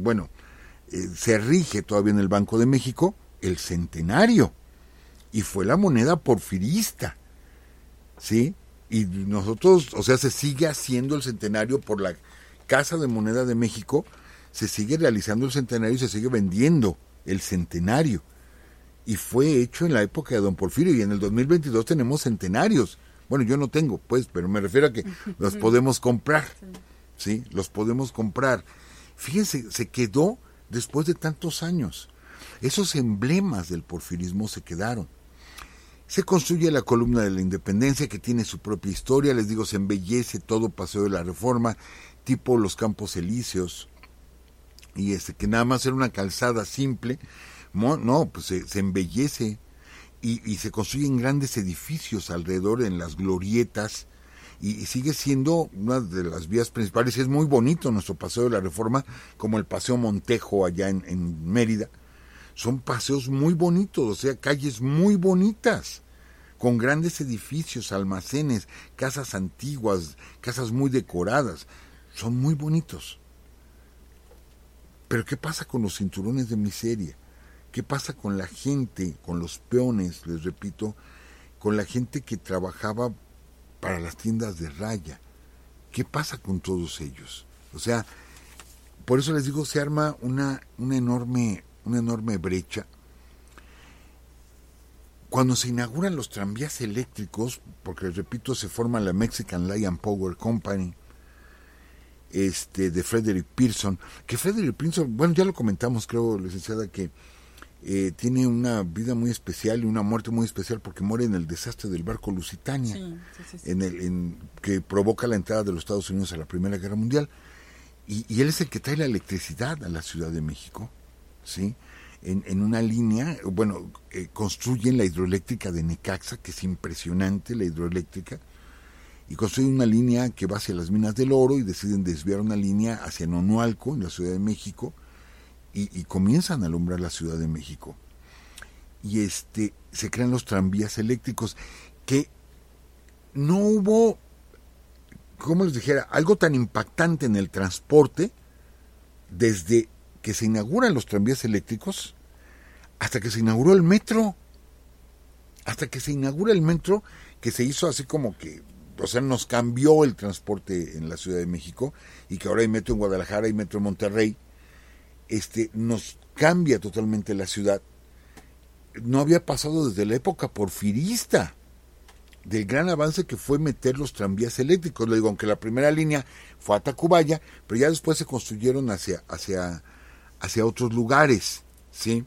se rige todavía en el Banco de México, el centenario, y fue la moneda porfirista, ¿sí? Y nosotros, o sea, se sigue haciendo el centenario por la Casa de Moneda de México, se sigue realizando el centenario y se sigue vendiendo el centenario. Y fue hecho en la época de don Porfirio, y en el 2022 tenemos centenarios. Bueno, yo no tengo, pues, pero me refiero a que los podemos comprar, ¿sí? Los podemos comprar. Fíjense, se quedó después de tantos años. Esos emblemas del porfirismo se quedaron. Se construye la columna de la Independencia, que tiene su propia historia, les digo, se embellece todo Paseo de la Reforma, tipo los Campos Elíseos, y que nada más era una calzada simple. No, pues se embellece y se construyen grandes edificios alrededor en las glorietas, y sigue siendo una de las vías principales. Es muy bonito nuestro Paseo de la Reforma, como el Paseo Montejo allá en Mérida. Son paseos muy bonitos, o sea, calles muy bonitas, con grandes edificios, almacenes, casas antiguas, casas muy decoradas. Son muy bonitos. Pero ¿qué pasa con los cinturones de miseria? ¿Qué pasa con la gente, con los peones, les repito, con la gente que trabajaba para las tiendas de raya? ¿Qué pasa con todos ellos? O sea, por eso les digo, se arma una enorme brecha. Cuando se inauguran los tranvías eléctricos, porque les repito, se forma la Mexican Lion Power Company, de Frederick Pearson, que Frederick Pearson, bueno, ya lo comentamos, creo, licenciada, que tiene una vida muy especial y una muerte muy especial, porque muere en el desastre del barco Lusitania, sí. Que provoca la entrada de los Estados Unidos a la Primera Guerra Mundial, y él es el que trae la electricidad a la Ciudad de México, ¿sí? En una línea, construyen la hidroeléctrica de Necaxa, que es impresionante la hidroeléctrica, y construyen una línea que va hacia las minas del oro y deciden desviar una línea hacia Nonualco, en la Ciudad de México, y comienzan a alumbrar la Ciudad de México. Y se crean los tranvías eléctricos, que no hubo, como les dijera, algo tan impactante en el transporte desde que se inauguran los tranvías eléctricos hasta que se inauguró el metro. Hasta que se inaugura el metro, que se hizo así como que, o sea, nos cambió el transporte en la Ciudad de México, y que ahora hay metro en Guadalajara y metro en Monterrey, nos cambia totalmente la ciudad. No había pasado desde la época porfirista, del gran avance que fue meter los tranvías eléctricos. Le digo, aunque la primera línea fue a Tacubaya, pero ya después se construyeron hacia otros lugares, ¿sí?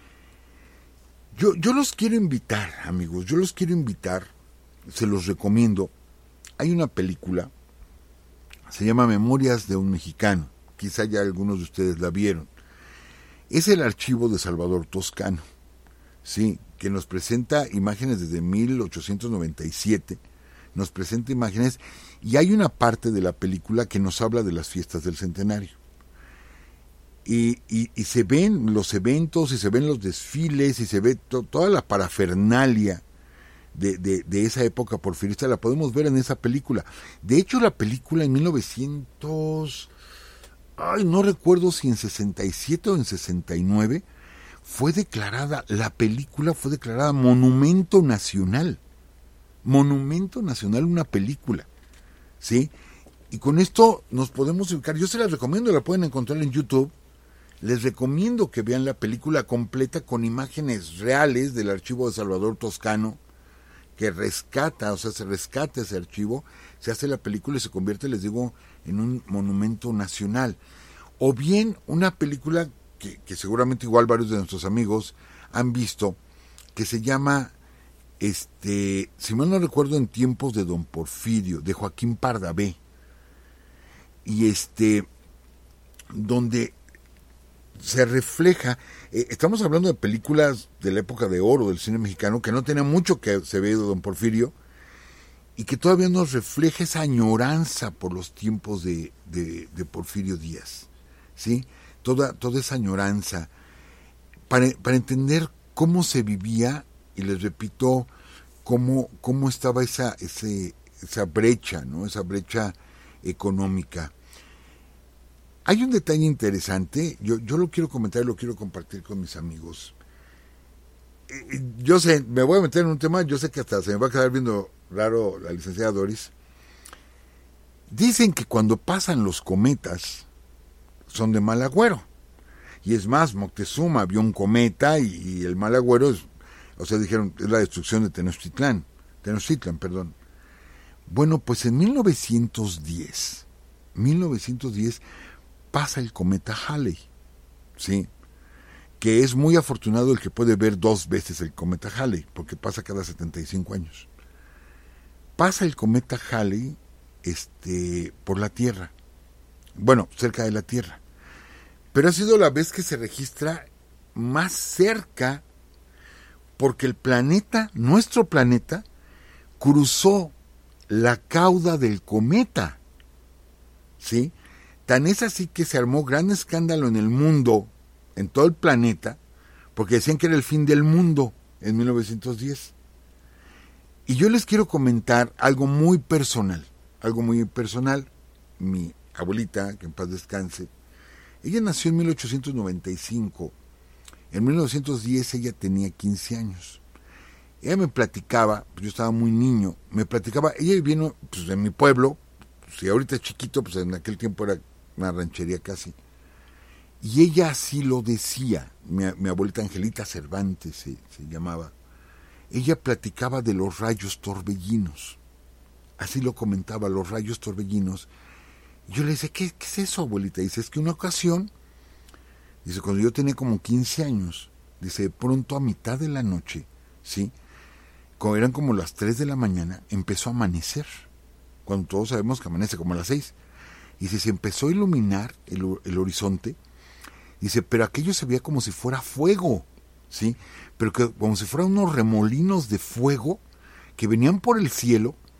Yo los quiero invitar, amigos, se los recomiendo. Hay una película, se llama Memorias de un Mexicano, quizá ya algunos de ustedes la vieron. Es el archivo de Salvador Toscano, sí, que nos presenta imágenes desde 1897, nos presenta imágenes, y hay una parte de la película que nos habla de las fiestas del centenario. Y se ven los eventos, y se ven los desfiles, y se ve toda la parafernalia de esa época porfirista, la podemos ver en esa película. De hecho, la película en 1900, no recuerdo si en 67 o en 69, la película fue declarada Monumento Nacional, una película, ¿sí? Y con esto nos podemos ubicar. Yo se las recomiendo, la pueden encontrar en YouTube. Les recomiendo que vean la película completa con imágenes reales del archivo de Salvador Toscano, que se rescata ese archivo, se hace la película y se convierte, les digo, en un monumento nacional. O bien una película que seguramente igual varios de nuestros amigos han visto, que se llama, si mal no recuerdo, En tiempos de Don Porfirio, de Joaquín Pardavé. Y donde se refleja, estamos hablando de películas de la época de oro del cine mexicano, que no tenía mucho que se ve de Don Porfirio, y que todavía nos refleja esa añoranza por los tiempos de Porfirio Díaz, ¿sí? Toda esa añoranza, para entender cómo se vivía, y les repito, cómo estaba esa brecha, ¿no? Esa brecha económica. Hay un detalle interesante, yo lo quiero comentar y lo quiero compartir con mis amigos. Yo sé, me voy a meter en un tema, yo sé que hasta se me va a quedar viendo raro la licenciada Doris. Dicen que cuando pasan los cometas son de mal agüero. Y es más, Moctezuma vio un cometa y el mal agüero dijeron, es la destrucción de Tenochtitlan, Bueno, pues en 1910 pasa el cometa Halley, ¿sí? Que es muy afortunado el que puede ver 2 veces el cometa Halley, porque pasa cada 75 años. Pasa el cometa Halley por la Tierra, bueno, cerca de la Tierra, pero ha sido la vez que se registra más cerca, porque el planeta, nuestro planeta, cruzó la cauda del cometa, ¿sí? Tan es así que se armó gran escándalo en el mundo, en todo el planeta, porque decían que era el fin del mundo en 1910. Y yo les quiero comentar algo muy personal. Mi abuelita, que en paz descanse, ella nació en 1895. En 1910 ella tenía 15 años. Ella me platicaba, yo estaba muy niño, ella vivía en mi pueblo, si ahorita es chiquito, pues en aquel tiempo era una ranchería casi. Y ella así lo decía, mi abuelita Angelita Cervantes se llamaba. Ella platicaba de los rayos torbellinos. Así lo comentaba, los rayos torbellinos. Yo le decía, ¿qué es eso, abuelita? Dice, es que una ocasión, dice, cuando yo tenía como 15 años, dice, de pronto a mitad de la noche, ¿sí? Eran como las 3 de la mañana, empezó a amanecer. Cuando todos sabemos que amanece como a las 6. Y se empezó a iluminar el horizonte. Dice, pero aquello se veía como si fuera fuego, ¿sí? Pero como si fueran unos remolinos de fuego que venían por el cielo,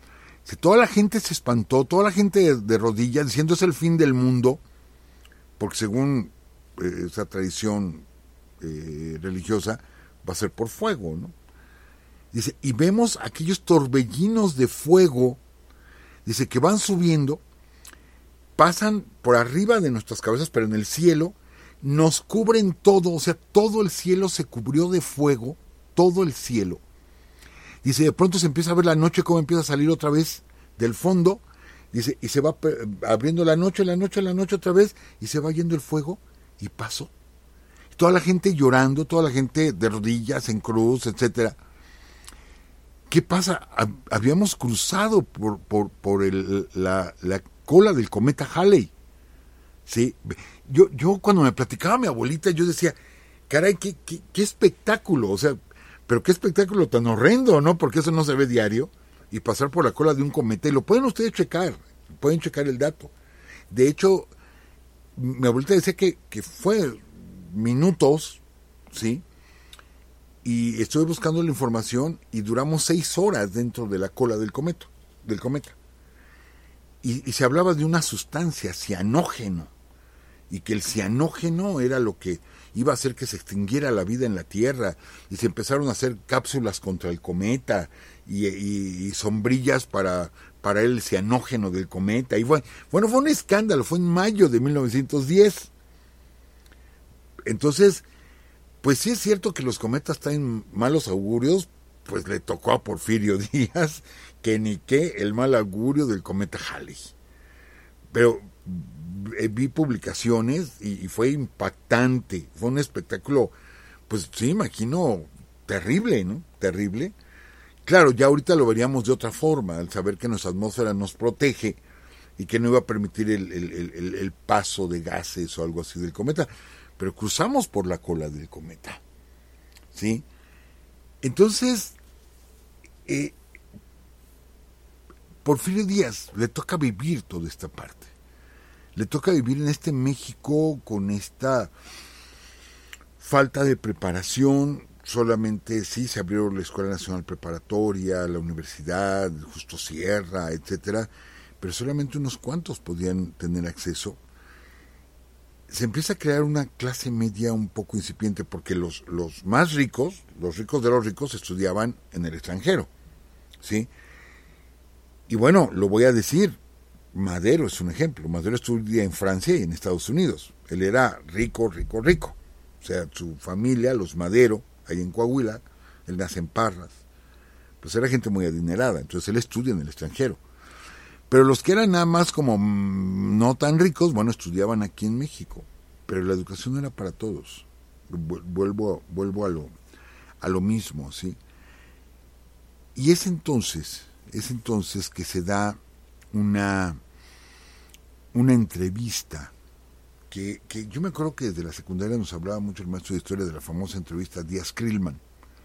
Toda la gente se espantó, toda la gente de rodillas, diciendo es el fin del mundo, porque según esa tradición religiosa va a ser por fuego, ¿no? Dice, y vemos aquellos torbellinos de fuego, dice, que van subiendo, pasan por arriba de nuestras cabezas, pero en el cielo, nos cubren todo, o sea, todo el cielo se cubrió de fuego, todo el cielo. Dice, de pronto se empieza a ver la noche, cómo empieza a salir otra vez del fondo, dice, y se va abriendo la noche otra vez, y se va yendo el fuego, y pasó. Toda la gente llorando, toda la gente de rodillas, en cruz, etcétera. ¿Qué pasa? Habíamos cruzado por la cola del cometa Halley. ¿Sí? Yo cuando me platicaba mi abuelita, yo decía, caray, qué espectáculo, o sea, pero qué espectáculo tan horrendo, ¿no? Porque eso no se ve diario, y pasar por la cola de un cometa, y lo pueden ustedes checar, pueden checar el dato. De hecho, mi abuelita decía que fue minutos, ¿sí? Y estuve buscando la información y duramos 6 horas dentro de la cola del cometa. Y se hablaba de una sustancia, cianógeno, y que el cianógeno era lo que iba a hacer que se extinguiera la vida en la Tierra, y se empezaron a hacer cápsulas contra el cometa, y sombrillas para el cianógeno del cometa, y bueno, fue un escándalo, fue en mayo de 1910. Entonces, pues sí es cierto que los cometas traen malos augurios, pues le tocó a Porfirio Díaz, que ni qué el mal augurio del cometa Halley. Pero vi publicaciones y fue impactante, fue un espectáculo, pues sí, imagino, terrible, ¿no? Terrible. Claro, ya ahorita lo veríamos de otra forma, al saber que nuestra atmósfera nos protege y que no iba a permitir el paso de gases o algo así del cometa, pero cruzamos por la cola del cometa, ¿sí? Entonces, Porfirio Díaz le toca vivir toda esta parte. Le toca vivir en este México con esta falta de preparación. Solamente sí se abrió la Escuela Nacional Preparatoria, la Universidad, Justo Sierra, etcétera, pero solamente unos cuantos podían tener acceso. Se empieza a crear una clase media un poco incipiente porque los más ricos, los ricos de los ricos, estudiaban en el extranjero, ¿sí? Y bueno, lo voy a decir, Madero es un ejemplo. Madero estudia en Francia y en Estados Unidos. Él era rico. O sea, su familia, los Madero, ahí en Coahuila, él nace en Parras, pues era gente muy adinerada, entonces él estudia en el extranjero. Pero los que eran nada más como no tan ricos, bueno, estudiaban aquí en México. Pero la educación era para todos. Vuelvo a lo mismo, ¿sí? Y es entonces que se da una entrevista que yo me acuerdo que desde la secundaria nos hablaba mucho el maestro de historia de la famosa entrevista Díaz-Krillman.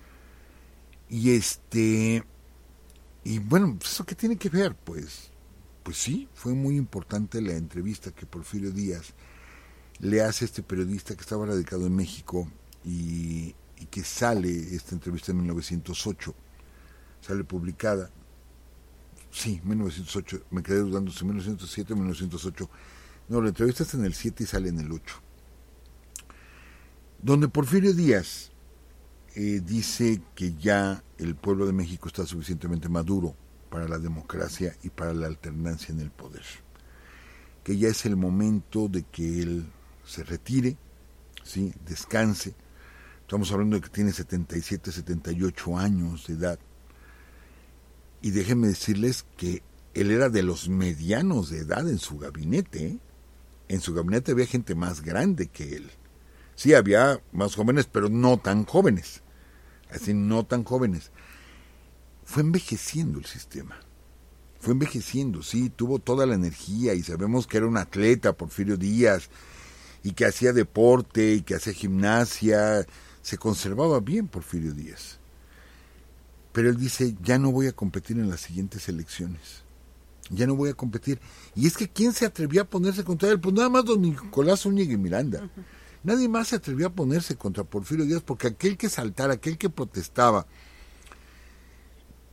Y bueno, ¿eso qué tiene que ver? Pues sí, fue muy importante la entrevista que Porfirio Díaz le hace a este periodista que estaba radicado en México y que sale esta entrevista en 1908, sale publicada. Sí, 1908, me quedé dudando si 1907 o 1908. No, la entrevista está en el 7 y sale en el 8. Donde Porfirio Díaz dice que ya el pueblo de México está suficientemente maduro para la democracia y para la alternancia en el poder. Que ya es el momento de que él se retire, ¿sí? Descanse. Estamos hablando de que tiene 77, 78 años de edad. Y déjenme decirles que él era de los medianos de edad en su gabinete, ¿eh? En su gabinete había gente más grande que él. Sí, había más jóvenes, pero no tan jóvenes. Así, no tan jóvenes. Fue envejeciendo el sistema. Fue envejeciendo, sí, tuvo toda la energía y sabemos que era un atleta, Porfirio Díaz, y que hacía deporte y que hacía gimnasia. Se conservaba bien Porfirio Díaz. Pero él dice, ya no voy a competir en las siguientes elecciones. Ya no voy a competir. Y es que ¿quién se atrevía a ponerse contra él? Pues nada más don Nicolás Zúñiga y Miranda. Uh-huh. Nadie más se atrevió a ponerse contra Porfirio Díaz porque aquel que saltara, aquel que protestaba,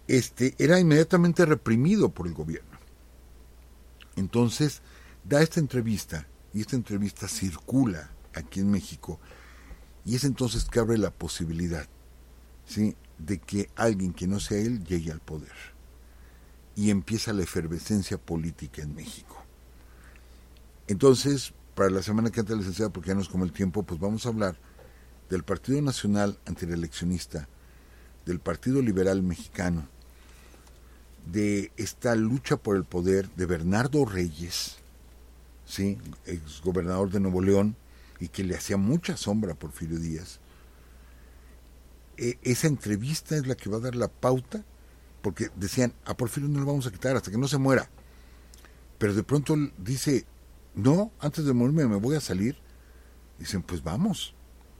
era inmediatamente reprimido por el gobierno. Entonces, da esta entrevista, y esta entrevista circula aquí en México, y es entonces que abre la posibilidad, ¿sí?, de que alguien que no sea él llegue al poder. Y empieza la efervescencia política en México. Entonces, para la semana que entra, licenciada, porque ya nos come el tiempo, pues vamos a hablar del Partido Nacional Antireeleccionista, del Partido Liberal Mexicano, de esta lucha por el poder de Bernardo Reyes, ¿sí?, exgobernador de Nuevo León, y que le hacía mucha sombra a Porfirio Díaz. Esa entrevista es la que va a dar la pauta, porque decían, a Porfirio no lo vamos a quitar hasta que no se muera. Pero de pronto dice, no, antes de morirme me voy a salir. Dicen, pues vamos,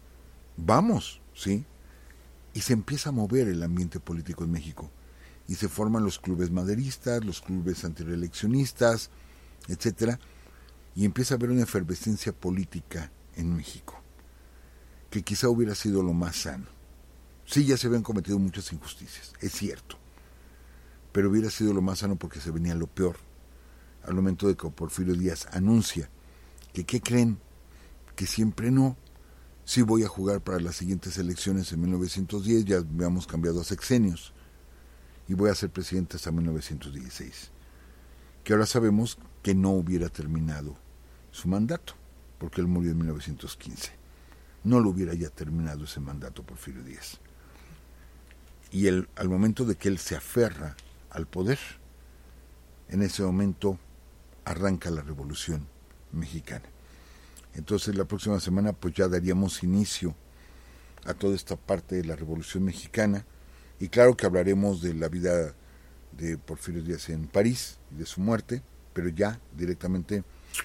¿sí? Y se empieza a mover el ambiente político en México. Y se forman los clubes maderistas, los clubes antireeleccionistas, etcétera. Y empieza a haber una efervescencia política en México, que quizá hubiera sido lo más sano. Sí, ya se habían cometido muchas injusticias, es cierto, pero hubiera sido lo más sano porque se venía lo peor. Al momento de que Porfirio Díaz anuncia que, ¿qué creen? Que siempre no. Sí voy a jugar para las siguientes elecciones en 1910, ya habíamos cambiado a sexenios, y voy a ser presidente hasta 1916. Que ahora sabemos que no hubiera terminado su mandato, porque él murió en 1915. No lo hubiera ya terminado ese mandato Porfirio Díaz. Y al momento de que él se aferra al poder, en ese momento arranca la Revolución Mexicana. Entonces la próxima semana pues ya daríamos inicio a toda esta parte de la Revolución Mexicana, y claro que hablaremos de la vida de Porfirio Díaz en París y de su muerte, pero ya directamente,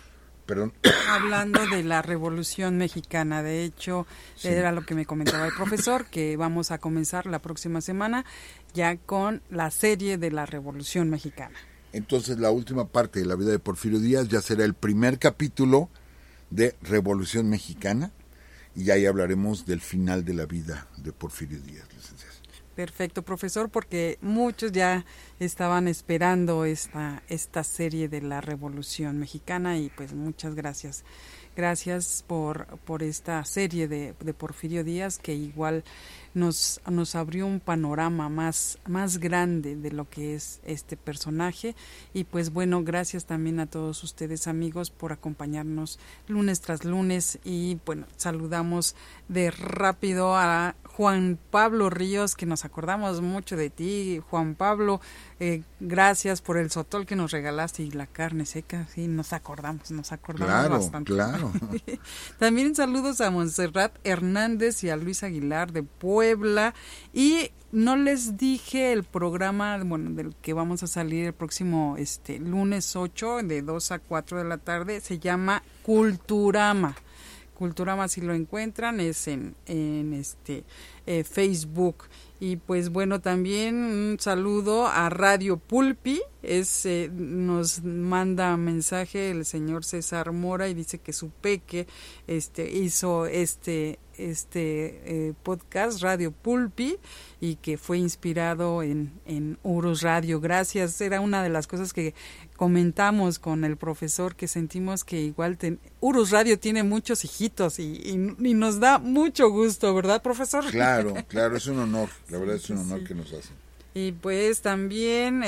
hablando de la Revolución Mexicana. De hecho, sí, era lo que me comentaba el profesor, que vamos a comenzar la próxima semana ya con la serie de la Revolución Mexicana. Entonces la última parte de la vida de Porfirio Díaz ya será el primer capítulo de Revolución Mexicana, y ahí hablaremos del final de la vida de Porfirio Díaz, licenciado. Perfecto, profesor, porque muchos ya estaban esperando esta serie de la Revolución Mexicana, y pues muchas gracias. Gracias por esta serie de Porfirio Díaz, que igual nos abrió un panorama más grande de lo que es este personaje. Y pues bueno, gracias también a todos ustedes, amigos, por acompañarnos lunes tras lunes. Y bueno, saludamos de rápido a Juan Pablo Ríos, que nos acordamos mucho de ti, Juan Pablo. Gracias por el sotol que nos regalaste y la carne seca. Sí, nos acordamos bastante. Claro. También saludos a Montserrat Hernández y a Luis Aguilar de Puebla. Y no les dije el programa, bueno, del que vamos a salir el próximo lunes 8 de 2 a 4 de la tarde. Se llama Culturama. Culturama, si lo encuentran, es en Facebook. Y pues bueno, también un saludo a Radio Pulpi. Nos manda mensaje el señor César Mora y dice que su peque hizo podcast Radio Pulpi, y que fue inspirado en Urus Radio. Gracias, era una de las cosas que comentamos con el profesor, que sentimos que igual Urus Radio tiene muchos hijitos y nos da mucho gusto, ¿verdad, profesor? Claro, es un honor, la verdad es un honor que nos hacen. Y pues también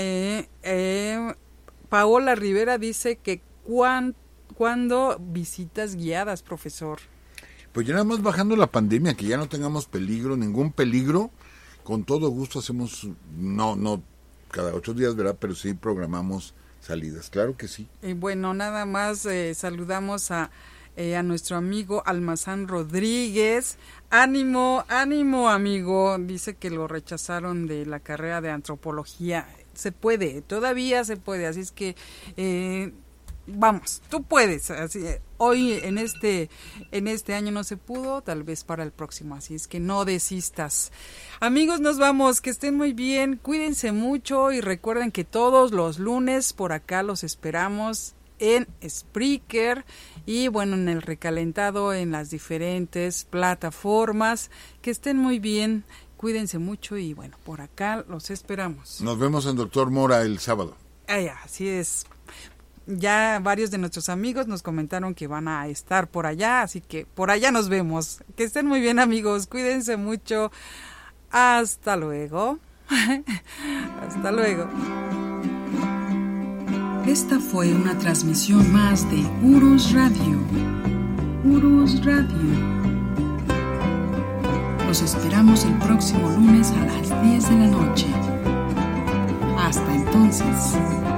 Paola Rivera dice que ¿cuándo visitas guiadas, profesor? Pues ya nada más bajando la pandemia, que ya no tengamos ningún peligro, con todo gusto hacemos, no cada 8 días, ¿verdad? Pero sí programamos salidas, claro que sí. Bueno, nada más saludamos a nuestro amigo Almazán Rodríguez. Ánimo, amigo. Dice que lo rechazaron de la carrera de antropología. Todavía se puede, así es que vamos, tú puedes. Así, hoy en este año no se pudo, tal vez para el próximo, así es que no desistas. Amigos, nos vamos, que estén muy bien, cuídense mucho y recuerden que todos los lunes por acá los esperamos en Spreaker y bueno, en el recalentado, en las diferentes plataformas. Que estén muy bien. cuídense mucho y bueno, por acá los esperamos. Nos vemos en Doctor Mora el sábado. Así es. Ya varios de nuestros amigos nos comentaron que van a estar por allá, así que por allá nos vemos. Que estén muy bien, amigos, cuídense mucho. Hasta luego. Hasta luego. Esta fue una transmisión más de Urus Radio. Urus Radio. Los esperamos el próximo lunes a las 10 de la noche. Hasta entonces.